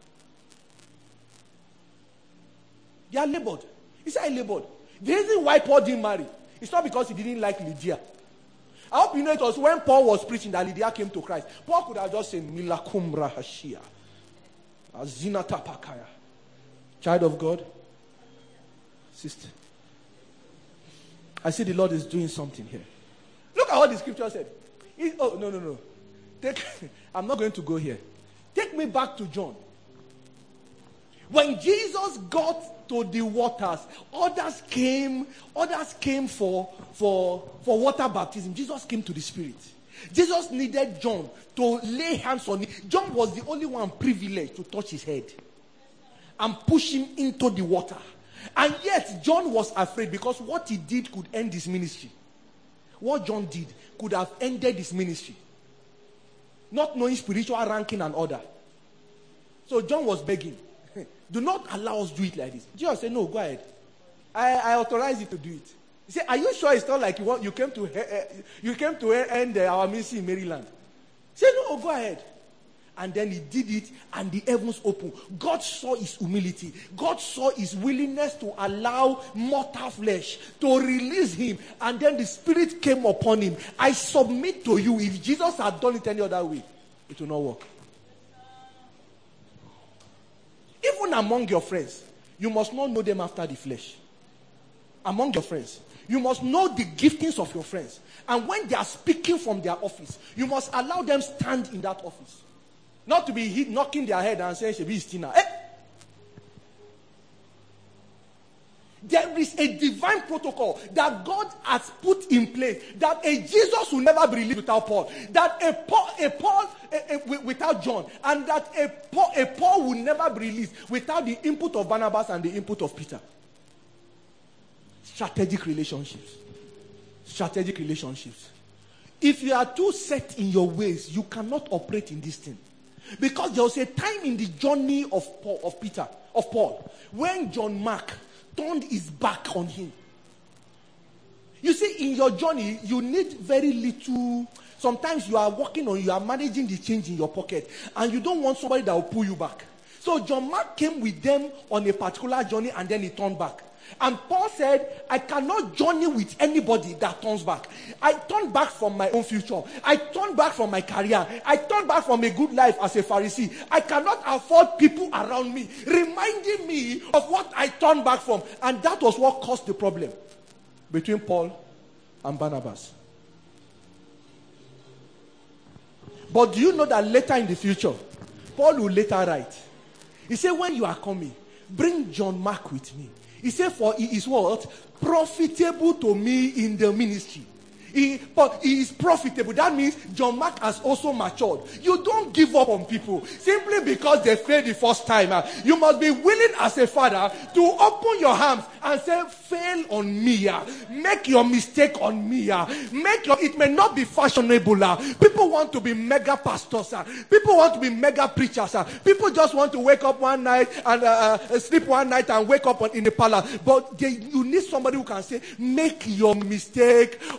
Yeah, labored. He said, I labored. The reason why Paul didn't marry, it's not because he didn't like Lydia. I hope you know it was when Paul was preaching that Lydia came to Christ. Paul could have just said, Milakum Rahashia. Azinata Pakaya. Child of God. Sister. I see the Lord is doing something here. Look at what the scripture said. He, oh, no, no, no. Take, I'm not going to go here. Take me back to John. When Jesus got to the waters, others came, others came for, for, for water baptism. Jesus came to the Spirit. Jesus needed John to lay hands on him. John was the only one privileged to touch his head and push him into the water. And yet, John was afraid because what he did could end his ministry. What John did could have ended his ministry. Not knowing spiritual ranking and order. So John was begging, do not allow us to do it like this. Jesus said, no, go ahead. I, I authorize you to do it. He said, are you sure it's not like you, want, you came to uh, you came to end uh, our ministry in Maryland? He said, no, go ahead. And then he did it, and the heavens opened. God saw his humility. God saw his willingness to allow mortal flesh to release him. And then the Spirit came upon him. I submit to you, if Jesus had done it any other way, it will not work. Even among your friends, you must not know them after the flesh. Among your friends, you must know the giftings of your friends. And when they are speaking from their office, you must allow them stand in that office. Not to be hit, knocking their head and saying, Shebi is Tina. Eh? There is a divine protocol that God has put in place that a Jesus will never be released without Paul. That a Paul, a Paul a, a, without John. And that a Paul, a Paul will never be released without the input of Barnabas and the input of Peter. Strategic relationships. Strategic relationships. If you are too set in your ways, you cannot operate in this thing. Because there was a time in the journey of Paul, of Peter, of Paul, when John Mark turned his back on him. You see, in your journey, you need very little. Sometimes you are working on, you are managing the change in your pocket, and you don't want somebody that will pull you back. So John Mark came with them on a particular journey, and then he turned back. And Paul said, I cannot journey with anybody that turns back. I turn back from my own future. I turn back from my career. I turn back from a good life as a Pharisee. I cannot afford people around me reminding me of what I turned back from. And that was what caused the problem between Paul and Barnabas. But do you know that later in the future, Paul will later write, he said, when you are coming, bring John Mark with me. He said, for he is what? Profitable to me in the ministry. He, but he is profitable. That means John Mark has also matured. You don't give up on people simply because they failed the first time. Uh, you must be willing as a father to open your arms and say, fail on me. Uh, make your mistake on me. Uh, make your, it may not be fashionable. Uh, people want to be mega pastors. Uh, people want to be mega preachers. Uh, people just want to wake up one night and uh, uh, sleep one night and wake up on, in the palace. But they, you need somebody who can say, make your mistake on me.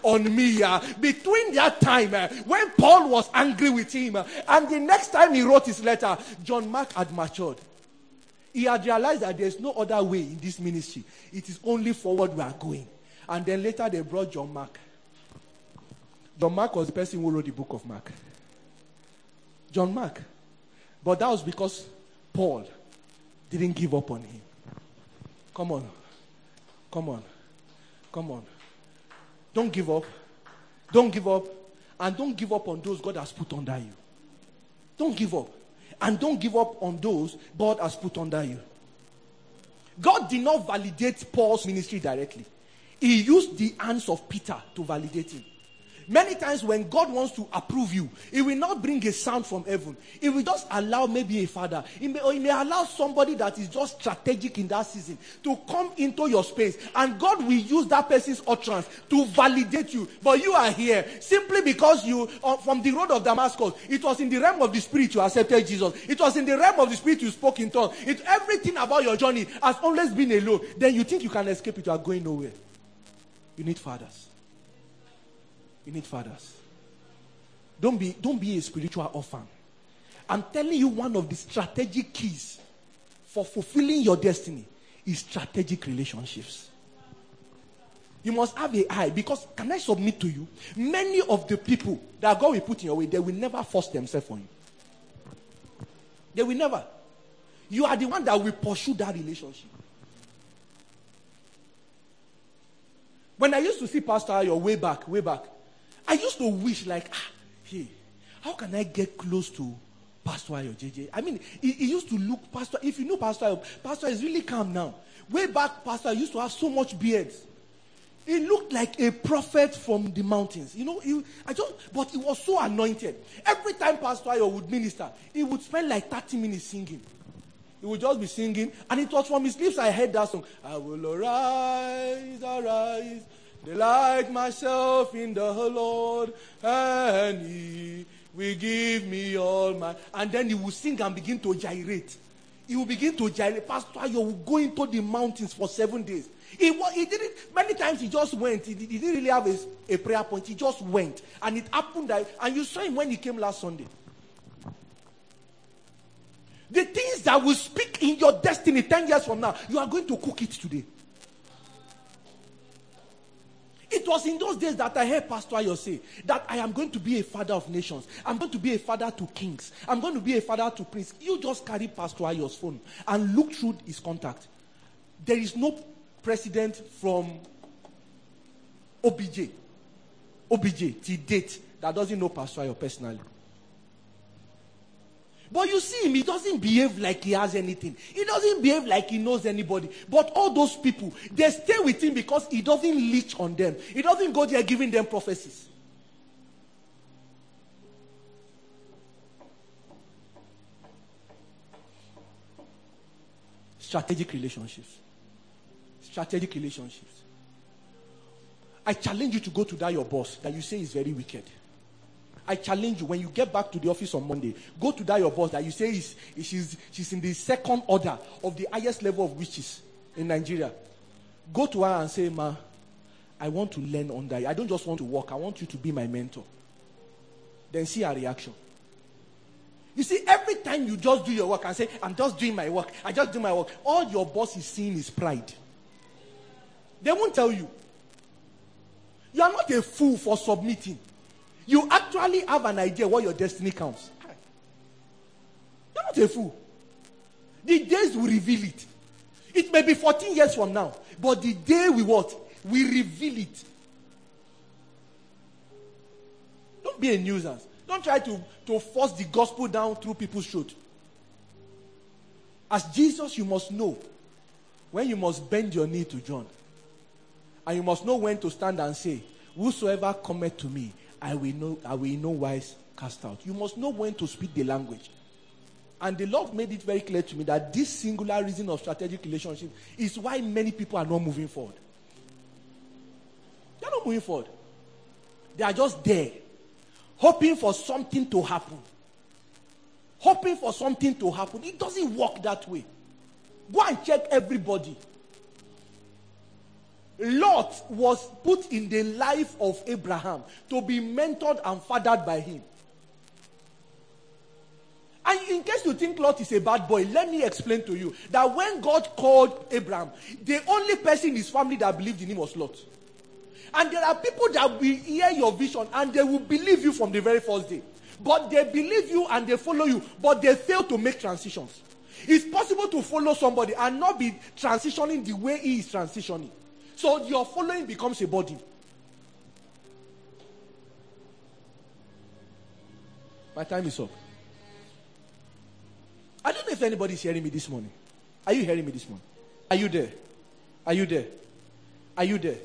me, uh, between that time uh, when Paul was angry with him uh, and the next time he wrote his letter, John Mark had matured. He had realized that there's no other way in this ministry. It is only forward we are going. And then later they brought John Mark. John Mark was the person who wrote the book of Mark. John Mark. But that was because Paul didn't give up on him. Come on. Come on. Come on. Don't give up. Don't give up. And don't give up on those God has put under you. Don't give up. And don't give up on those God has put under you. God did not validate Paul's ministry directly. He used the hands of Peter to validate him. Many times when God wants to approve you, He will not bring a sound from heaven. He will just allow maybe a father. He may, or He may allow somebody that is just strategic in that season to come into your space. And God will use that person's utterance to validate you. But you are here simply because you, uh, from the road of Damascus, it was in the realm of the spirit you accepted Jesus. It was in the realm of the spirit you spoke in tongues. It, everything about your journey has always been alone. Then you think you can escape it, you are going nowhere. You need fathers. You need fathers. Don't be, don't be a spiritual orphan. I'm telling you, one of the strategic keys for fulfilling your destiny is strategic relationships. You must have an eye, because can I submit to you? Many of the people that God will put in your way, they will never force themselves on you. They will never. You are the one that will pursue that relationship. When I used to see Pastor Ayo way back, way back, I used to wish like, ah, hey, how can I get close to Pastor Ayo, J J? I mean, he, he used to look, Pastor, if you know Pastor Ayo, Pastor is really calm now. Way back, Pastor used to have so much beards. He looked like a prophet from the mountains. You know, he, I just, but he was so anointed. Every time Pastor Ayo would minister, he would spend like thirty minutes singing. He would just be singing, and it was from his lips I heard that song. I will arise, arise, delight myself in the Lord, and He will give me all my... And then he will sing and begin to gyrate. He will begin to gyrate. Pastor Ayo will go into the mountains for seven days. He, he didn't, many times he just went. He, he didn't really have a, a prayer point. He just went. And it happened that, and you saw him when he came last Sunday. The things that will speak in your destiny ten years from now, you are going to cook it today. It was in those days that I heard Pastor Ayo say that I am going to be a father of nations. I'm going to be a father to kings. I'm going to be a father to princes. You just carry Pastor Ayo's phone and look through his contact. There is no president from O B J, O B J till date that doesn't know Pastor Ayo personally. But you see him, he doesn't behave like he has anything. He doesn't behave like he knows anybody. But all those people, they stay with him because he doesn't leech on them. He doesn't go there giving them prophecies. Strategic relationships. Strategic relationships. I challenge you to go to that your boss that you say is very wicked. I challenge you, when you get back to the office on Monday, go to that your boss that you say is, is she's, she's in the second order of the highest level of witches in Nigeria. Go to her and say, Ma, I want to learn under you. I don't just want to work. I want you to be my mentor. Then see her reaction. You see, every time you just do your work and say, I'm just doing my work, I just do my work, all your boss is seeing is pride. They won't tell you. You are not a fool for submitting. You actually have an idea what your destiny counts. You're not a fool. The days will reveal it. It may be fourteen years from now, but the day we what? We reveal it. Don't be a nuisance. Don't try to, to force the gospel down through people's throat. As Jesus, you must know when you must bend your knee to John. And you must know when to stand and say, whosoever cometh to me, I will know, I will in no wise cast out. You must know when to speak the language. And the Lord made it very clear to me that this singular reason of strategic relationship is why many people are not moving forward. They are not moving forward. They are just there, hoping for something to happen. Hoping for something to happen. It doesn't work that way. Go and check everybody. Lot was put in the life of Abraham to be mentored and fathered by him. And in case you think Lot is a bad boy, let me explain to you that when God called Abraham, the only person in his family that believed in him was Lot. And there are people that will hear your vision and they will believe you from the very first day. But they believe you and they follow you, but they fail to make transitions. It's possible to follow somebody and not be transitioning the way he is transitioning. So your following becomes a burden. My time is up. I don't know if anybody is hearing me this morning. Are you hearing me this morning? Are you there? Are you there? Are you there?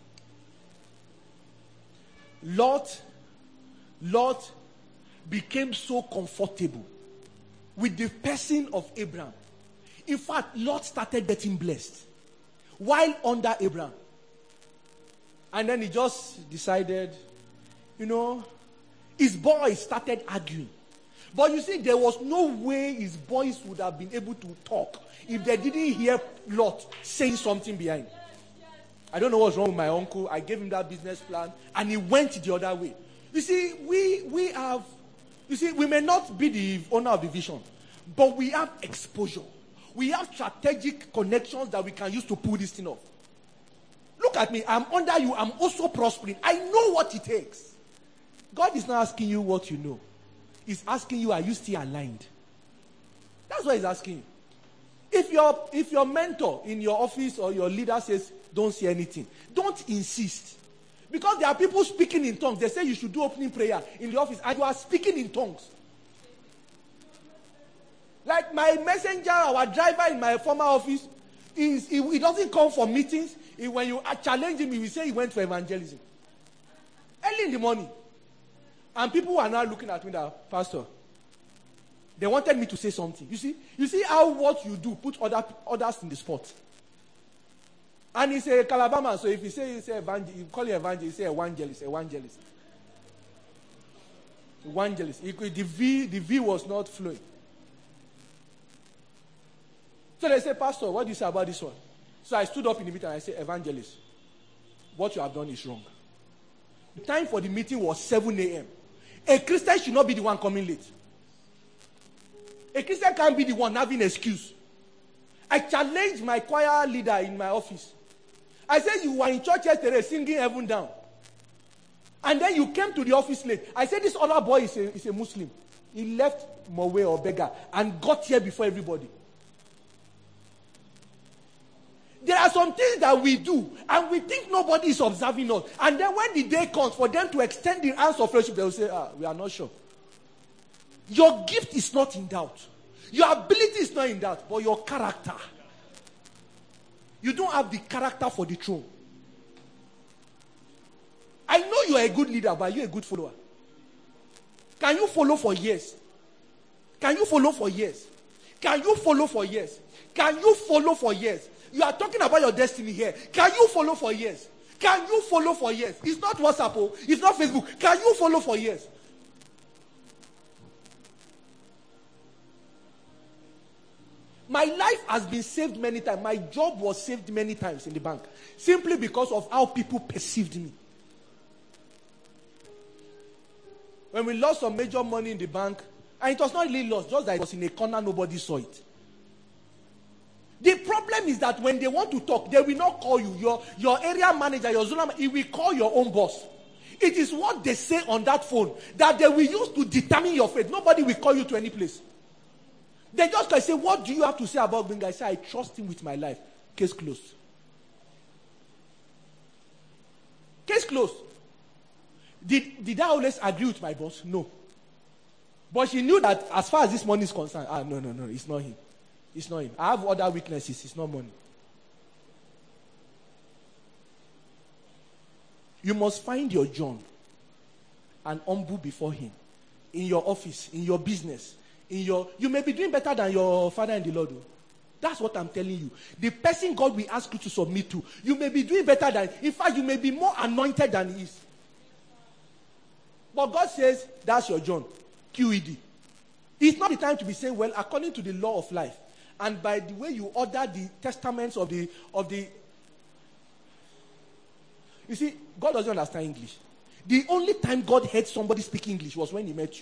Lot, Lot became so comfortable with the person of Abraham. In fact, Lot started getting blessed while under Abraham. And then he just decided, you know, his boys started arguing. But you see, there was no way his boys would have been able to talk if they didn't hear Lot saying something behind. I don't know what's wrong with my uncle. I gave him that business plan and he went the other way. You see, we we have, you see, we may not be the owner of the vision, but we have exposure. We have strategic connections that we can use to pull this thing off. Look at me. I'm under you. I'm also prospering. I know what it takes. God is not asking you what you know. He's asking you, are you still aligned? That's what he's asking you. If your, if your mentor in your office or your leader says, don't say anything, don't insist. Because there are people speaking in tongues. They say you should do opening prayer in the office and you are speaking in tongues. Like my messenger, our driver in my former office, is he, he doesn't come for meetings. He, when you challenge him, he will say he went for evangelism. Early in the morning. And people are now looking at me that, Pastor, they wanted me to say something. You see, you see how what you do put other, others in the spot. And he's a Calabar man, so if you say, you say evangel- you call him evangelist, you say evangelist, evangelist. Evangelist. He could, the V, the V was not flowing. So they say, Pastor, what do you say about this one? So I stood up in the meeting and I said, evangelist, what you have done is wrong. The time for the meeting was seven a.m. A Christian should not be the one coming late. A Christian can't be the one having an excuse. I challenged my choir leader in my office. I said, you were in church yesterday singing Heaven Down. And then you came to the office late. I said, this other boy is a, is a Muslim. He left Mowe or Beggar and got here before everybody. There are some things that we do and we think nobody is observing us. And then when the day comes for them to extend the hands of fellowship, they will say, ah, we are not sure. Your gift is not in doubt. Your ability is not in doubt, but your character. You don't have the character for the throne. I know you are a good leader, but are you a good follower? Can you follow for years? Can you follow for years? Can you follow for years? Can you follow for years? You are talking about your destiny here. Can you follow for years? Can you follow for years? It's not WhatsApp, oh, it's not Facebook. Can you follow for years? My life has been saved many times. My job was saved many times in the bank. Simply because of how people perceived me. When we lost some major money in the bank, and it was not really lost, just that it was in a corner, nobody saw it. The problem is that when they want to talk, they will not call you. Your, your area manager, your zonal manager, he will call your own boss. It is what they say on that phone that they will use to determine your fate. Nobody will call you to any place. They just can say, what do you have to say about Gbenga? I say, I trust him with my life. Case closed. Case closed. Did, did I always agree with my boss? No. But she knew that as far as this money is concerned, ah, no, no, no, it's not him. It's not him. I have other weaknesses. It's not money. You must find your John and humble before him. In your office, in your business, in your, you may be doing better than your father in the Lord. That's what I'm telling you. The person God will ask you to submit to, you may be doing better than, in fact, you may be more anointed than he is. But God says, that's your John. Q E D. It's not the time to be saying, well, according to the law of life, and by the way you order the testaments of the, of the, You see, God doesn't understand English. The only time God heard somebody speak English was when he met you.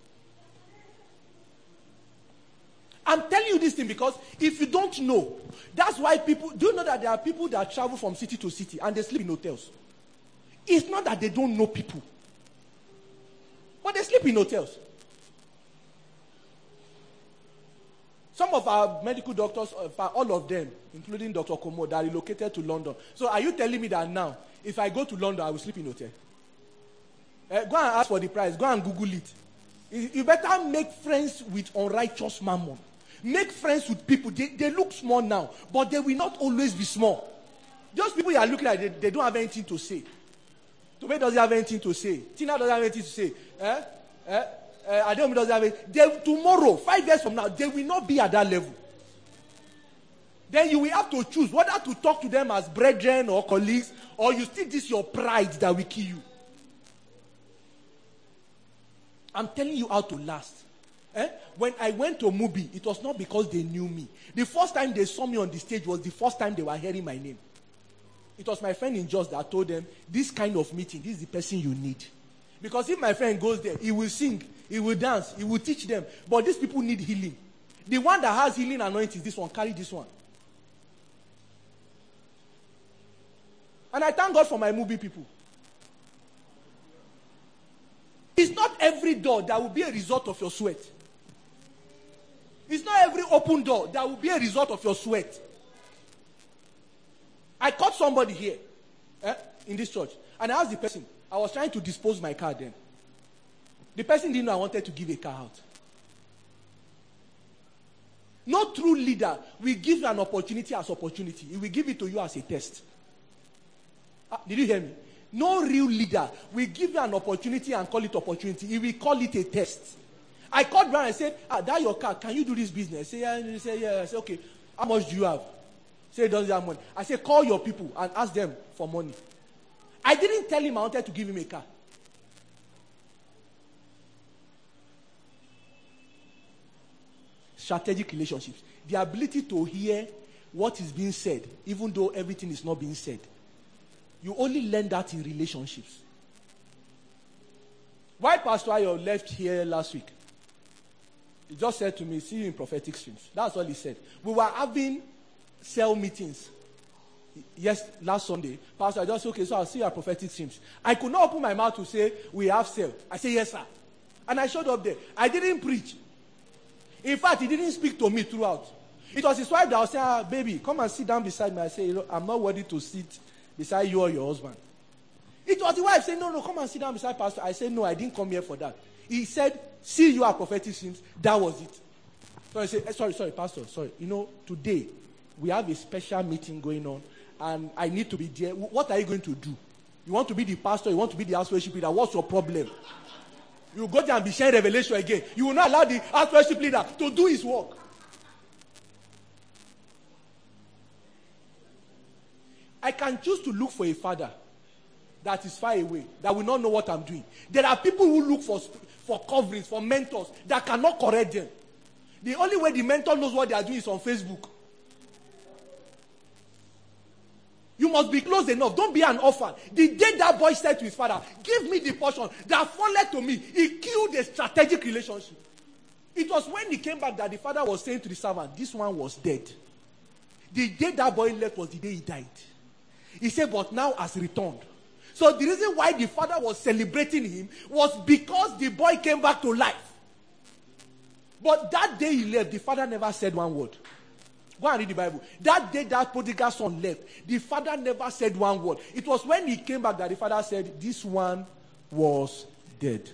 I'm telling you this thing because if you don't know, that's why people, do you know that there are people that travel from city to city and they sleep in hotels? It's not that they don't know people, but they sleep in hotels. Some of our medical doctors, all of them, including Doctor Komo, they are relocated to London. So are you telling me that now, if I go to London, I will sleep in hotel? Uh, go and ask for the price. Go and Google it. You, you better make friends with unrighteous mammon. Make friends with people. They, they look small now, but they will not always be small. Those people you are looking at, they, they don't have anything to say. Tobe doesn't have anything to say. Tina doesn't have anything to say. Eh? Eh? Uh, Adeomi doesn't have it. They, tomorrow, five years from now, they will not be at that level. Then you will have to choose whether to talk to them as brethren or colleagues, or you still this your pride that will kill you. I'm telling you how to last. Eh? When I went to Mubi, it was not because they knew me. The first time they saw me on the stage was the first time they were hearing my name. It was my friend in Jos that told them, this kind of meeting, this is the person you need. Because if my friend goes there, he will sing, he will dance, he will teach them. But these people need healing. The one that has healing anointing is this one. Carry this one. And I thank God for my movie people. It's not every door that will be a result of your sweat. It's not every open door that will be a result of your sweat. I caught somebody here eh, in this church. And I asked the person, I was trying to dispose my car then. The person didn't know I wanted to give a car out. No true leader will give you an opportunity as opportunity. He will give it to you as a test. Ah, did you hear me? No real leader will give you an opportunity and call it opportunity. He will call it a test. I called Brian and said, ah, that's your car. Can you do this business? Say, yeah. He said, yeah. I said, okay. How much do you have? Say, he doesn't have money. I said, call your people and ask them for money. I didn't tell him I wanted to give him a car. Strategic relationships. The ability to hear what is being said, even though everything is not being said. You only learn that in relationships. Why Pastor Ayo left here last week? He just said to me, see you in prophetic streams. That's all he said. We were having cell meetings. Yes, last Sunday. Pastor, I just said, okay, so I'll see you at prophetic streams. I could not open my mouth to say, we have cell. I said, yes, sir. And I showed up there. I didn't preach. In fact, he didn't speak to me throughout. It was his wife that was saying, ah, baby, come and sit down beside me. I said, you know, I'm not worthy to sit beside you or your husband. It was the wife saying, no, no, come and sit down beside Pastor. I said, no, I didn't come here for that. He said, see you at prophetic streams. That was it. So I said, eh, sorry, sorry, Pastor, sorry. You know, today, we have a special meeting going on, and I need to be there. What are you going to do? You want to be the pastor? You want to be the house worship leader? What's your problem? You go there and be sharing revelation again. You will not allow the house worship leader to do his work. I can choose to look for a father that is far away, that will not know what I'm doing. There are people who look for, for coverings, for mentors, that cannot correct them. The only way the mentor knows what they are doing is on Facebook. You must be close enough. Don't be an orphan. The day that boy said to his father, give me the portion that falleth to me, he killed a strategic relationship. It was when he came back that the father was saying to the servant, this one was dead. The day that boy left was the day he died. He said, but now has returned. So the reason why the father was celebrating him was because the boy came back to life. But that day he left, the father never said one word. Go and read the Bible. That day that prodigal son left, the father never said one word. It was when he came back that the father said, this one was dead.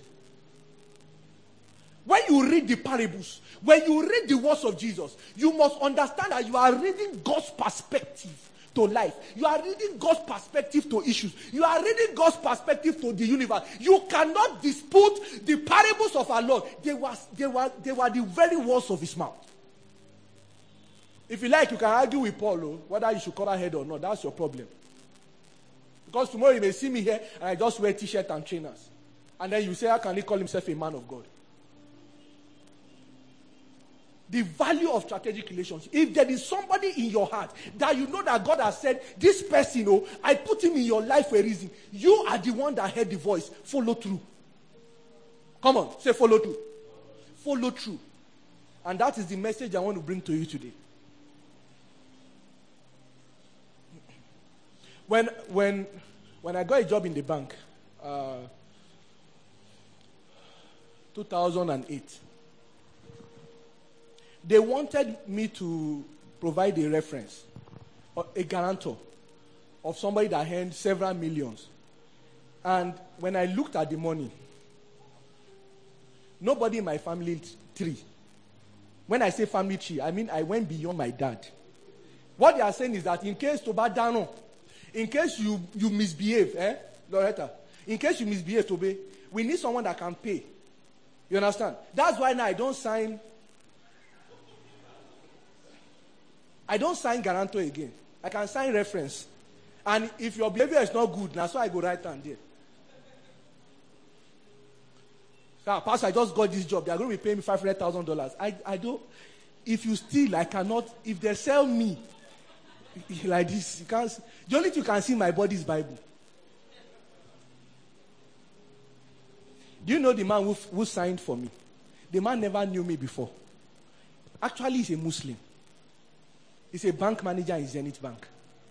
When you read the parables, when you read the words of Jesus, you must understand that you are reading God's perspective to life. You are reading God's perspective to issues. You are reading God's perspective to the universe. You cannot dispute the parables of our Lord. They were, they were, they were the very words of his mouth. If you like, you can argue with Paul, oh, whether you should cover head or not. That's your problem. Because tomorrow you may see me here and I just wear t-shirt and trainers. And then you say, how can he call himself a man of God? The value of strategic relationship. If there is somebody in your heart that you know that God has said, this person, oh, I put him in your life for a reason. You are the one that heard the voice. Follow through. Come on, say follow through. Follow through. And that is the message I want to bring to you today. When when when I got a job in the bank, uh, two thousand eight, they wanted me to provide a reference, a guarantor of somebody that earned several millions. And when I looked at the money, nobody in my family tree. When I say family tree, I mean I went beyond my dad. What they are saying is that in case Tobadano, in case you, you misbehave, eh, Loretta, in case you misbehave, Tobe, we need someone that can pay. You understand? That's why now I don't sign, I don't sign guarantor again. I can sign reference. And if your behavior is not good, now so I go right hand there. So, Pastor, I just got this job. They are going to be paying me five hundred thousand dollars. I, I don't, if you steal, I cannot, if they sell me like this, you can't, the only thing you can see in my body is Bible. Do you know the man who, who signed for me? The man never knew me before. Actually, he's a Muslim. He's a bank manager in Zenith Bank.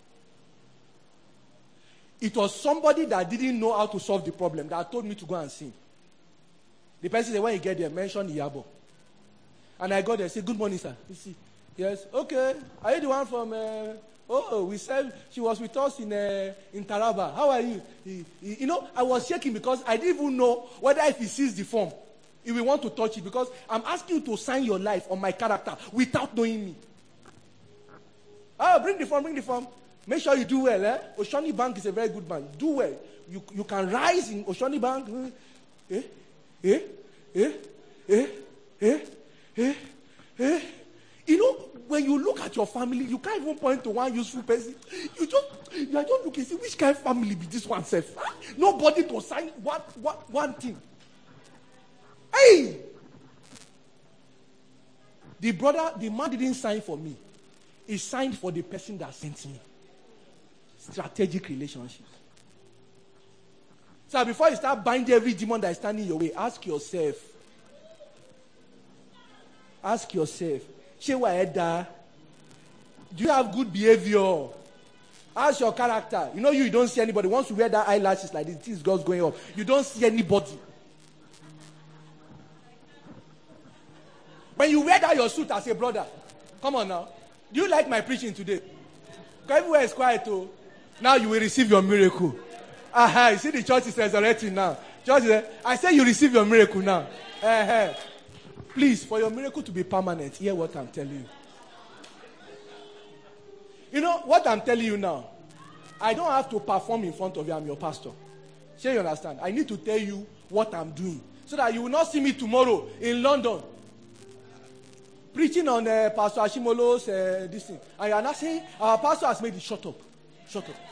It was somebody that didn't know how to solve the problem that told me to go and sing. The person said, when you get there, mention Iyabo. And I got there, say, good morning, sir. You see, yes, okay. Are you the one from, uh, oh, we said she was with us in uh, in Taraba. How are you? He, he, you know, I was shaking because I didn't even know whether if he sees the form, he will want to touch it, because I'm asking you to sign your life on my character without knowing me. Oh, bring the form, bring the form. Make sure you do well, eh? Oshoni Bank is a very good bank. Do well. You, you can rise in Oshoni Bank. Eh? Eh? Eh? Eh? Eh? Eh? Eh? You know, when you look at your family, you can't even point to one useful person. You just, you are just looking, see which kind of family be this one self. Huh? Nobody to sign one, one, one thing. Hey! The brother, the man didn't sign for me. He signed for the person that sent me. Strategic relationships. So before you start binding every demon that is standing in your way, ask yourself. Ask yourself. Do you have good behavior? Ask your character. You know you, you don't see anybody. Once you wear that eyelashes like this, this girl's going up. You don't see anybody. When you wear that your suit as a brother, come on now. Do you like my preaching today? Because everywhere is quiet too. Now you will receive your miracle. Aha, you see the church is resurrecting now. Church is, I say you receive your miracle now. Uh-huh. Please, for your miracle to be permanent, hear what I'm telling you. You know, what I'm telling you now, I don't have to perform in front of you. I'm your pastor. Sure you understand? I need to tell you what I'm doing, so that you will not see me tomorrow in London preaching on uh, Pastor Ashimolo's uh, this thing. And you are not saying, our pastor has made it. Shut up. Shut up.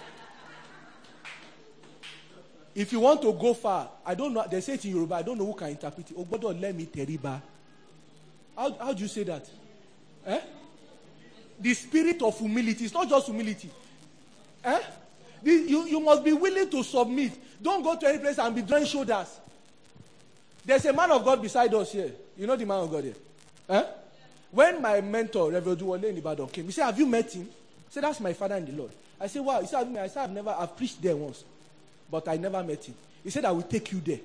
If you want to go far, I don't know, they say it in Yoruba, I don't know who can interpret it. Oh, God, don't let me teriba. How, how do you say that? Eh? The spirit of humility. It's not just humility. Eh? The, you, you must be willing to submit. Don't go to any place and be drawing shoulders. There's a man of God beside us here. You know the man of God here? Eh? When my mentor, Reverend Duwale in Ibadan, came, he said, have you met him? He said, that's my father in the Lord. I said, wow. He said, I said, I've never, I've preached there once, but I never met him. He said, I will take you there.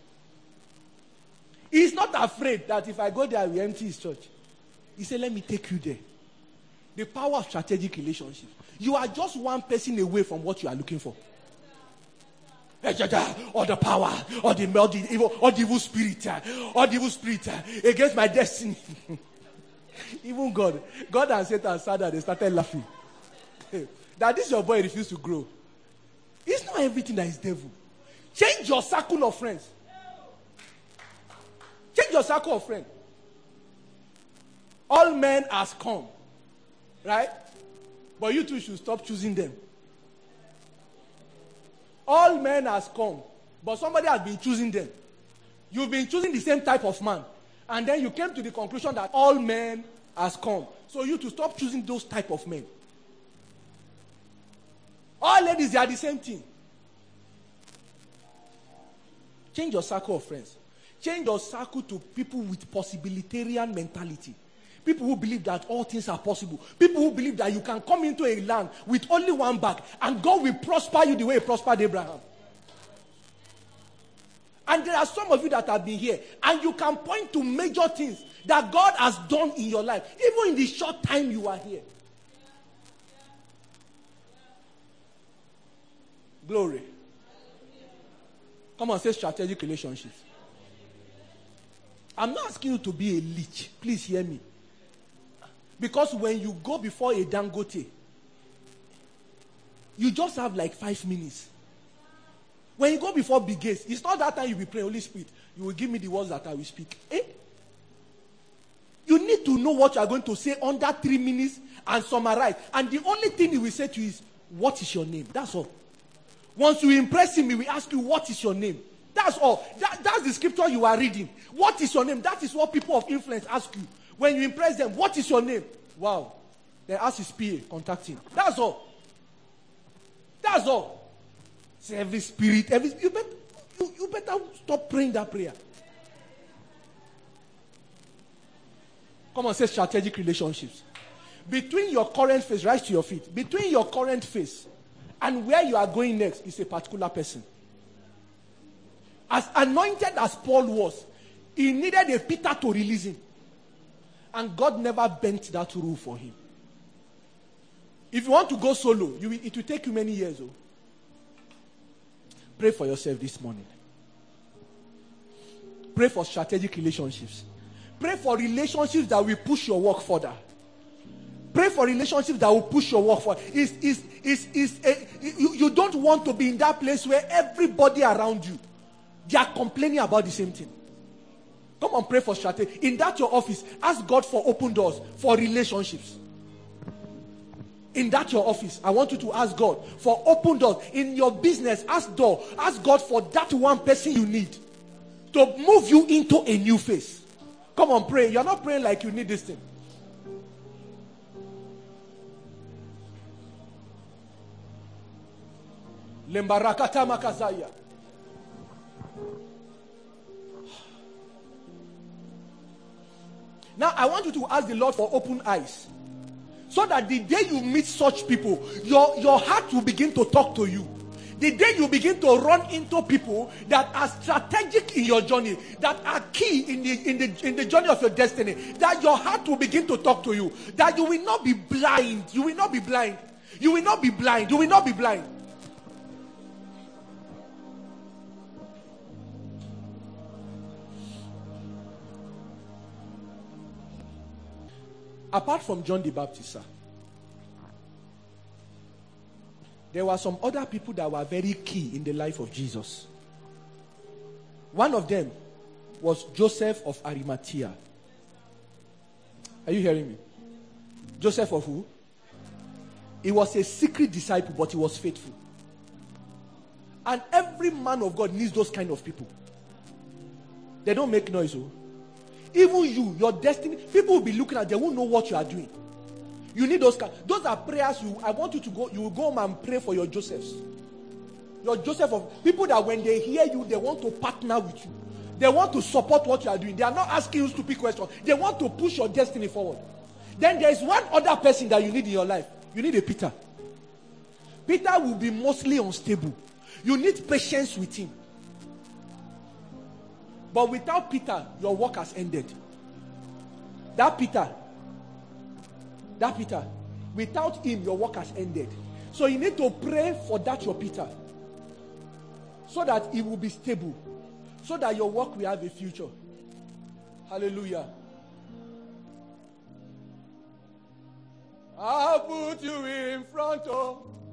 He's not afraid that if I go there, I will empty his church. He said, let me take you there. The power of strategic relationships. You are just one person away from what you are looking for. Or the power, or the, or the evil, or the evil spirit, or the evil spirit against my destiny. Even God, God and Satan sat there, they started laughing. That this your boy refused to grow. It's not everything that is devil. Change your circle of friends. Change your circle of friends. All men has come. Right? But you two should stop choosing them. All men has come. But somebody has been choosing them. You've been choosing the same type of man. And then you came to the conclusion that all men has come. So you to stop choosing those type of men. All ladies, they are the same thing. Change your circle of friends. Change your circle to people with possibilitarian mentality. People who believe that all things are possible. People who believe that you can come into a land with only one bag and God will prosper you the way he prospered Abraham. And there are some of you that have been here and you can point to major things that God has done in your life, even in the short time you are here. Glory. Come on, say strategic relationships. I'm not asking you to be a leech. Please hear me. Because when you go before a Dangote, you just have like five minutes. When you go before Big Gates, it's not that time you will pray, Holy Spirit. You will give me the words that I will speak. Eh? You need to know what you are going to say under three minutes and summarize. And the only thing he will say to you is, what is your name? That's all. Once you impress him, he will ask you, what is your name? That's all. That, that's the scripture you are reading. What is your name? That is what people of influence ask you. When you impress them, what is your name? Wow. They ask his P A, contact him. That's all. That's all. Say every spirit, every you better, you, you better stop praying that prayer. Come on, say strategic relationships. Between your current phase, rise to your feet. Between your current phase and where you are going next is a particular person. As anointed as Paul was, he needed a Peter to release him. And God never bent that rule for him. If you want to go solo, you will, it will take you many years. Oh. Pray for yourself this morning. Pray for strategic relationships. Pray for relationships that will push your work further. Pray for relationships that will push your work forward. It's, it's, it's, it's a, you, you don't want to be in that place where everybody around you, they are complaining about the same thing. Come on, pray for strategy. In that your office, ask God for open doors, for relationships. In that your office, I want you to ask God for open doors. In your business, ask door, ask God for that one person you need to move you into a new phase. Come on, pray. You're not praying like you need this thing. Lembarakata makazaya. Now, I want you to ask the Lord for open eyes. So that the day you meet such people, your, your heart will begin to talk to you. The day you begin to run into people that are strategic in your journey, that are key in the, in the, in the journey of your destiny, that your heart will begin to talk to you. That you will not be blind. You will not be blind. You will not be blind. You will not be blind. Apart from John the Baptist, sir, there were some other people that were very key in the life of Jesus. One of them was Joseph of Arimathea. Are you hearing me? Joseph of who? He was a secret disciple, but he was faithful. And every man of God needs those kind of people. They don't make noise, oh. Even you, your destiny, people will be looking at, they won't know what you are doing. You need those. Those are prayers. You, I want you to go. You will go home and pray for your Josephs. Your Joseph of people that when they hear you, they want to partner with you. They want to support what you are doing. They are not asking you stupid questions. They want to push your destiny forward. Then there is one other person that you need in your life. You need a Peter. Peter will be mostly unstable. You need patience with him. But without Peter, your work has ended. That Peter, that Peter, without him, your work has ended. So you need to pray for that your Peter. So that it will be stable. So that your work will have a future. Hallelujah. I'll put you in front of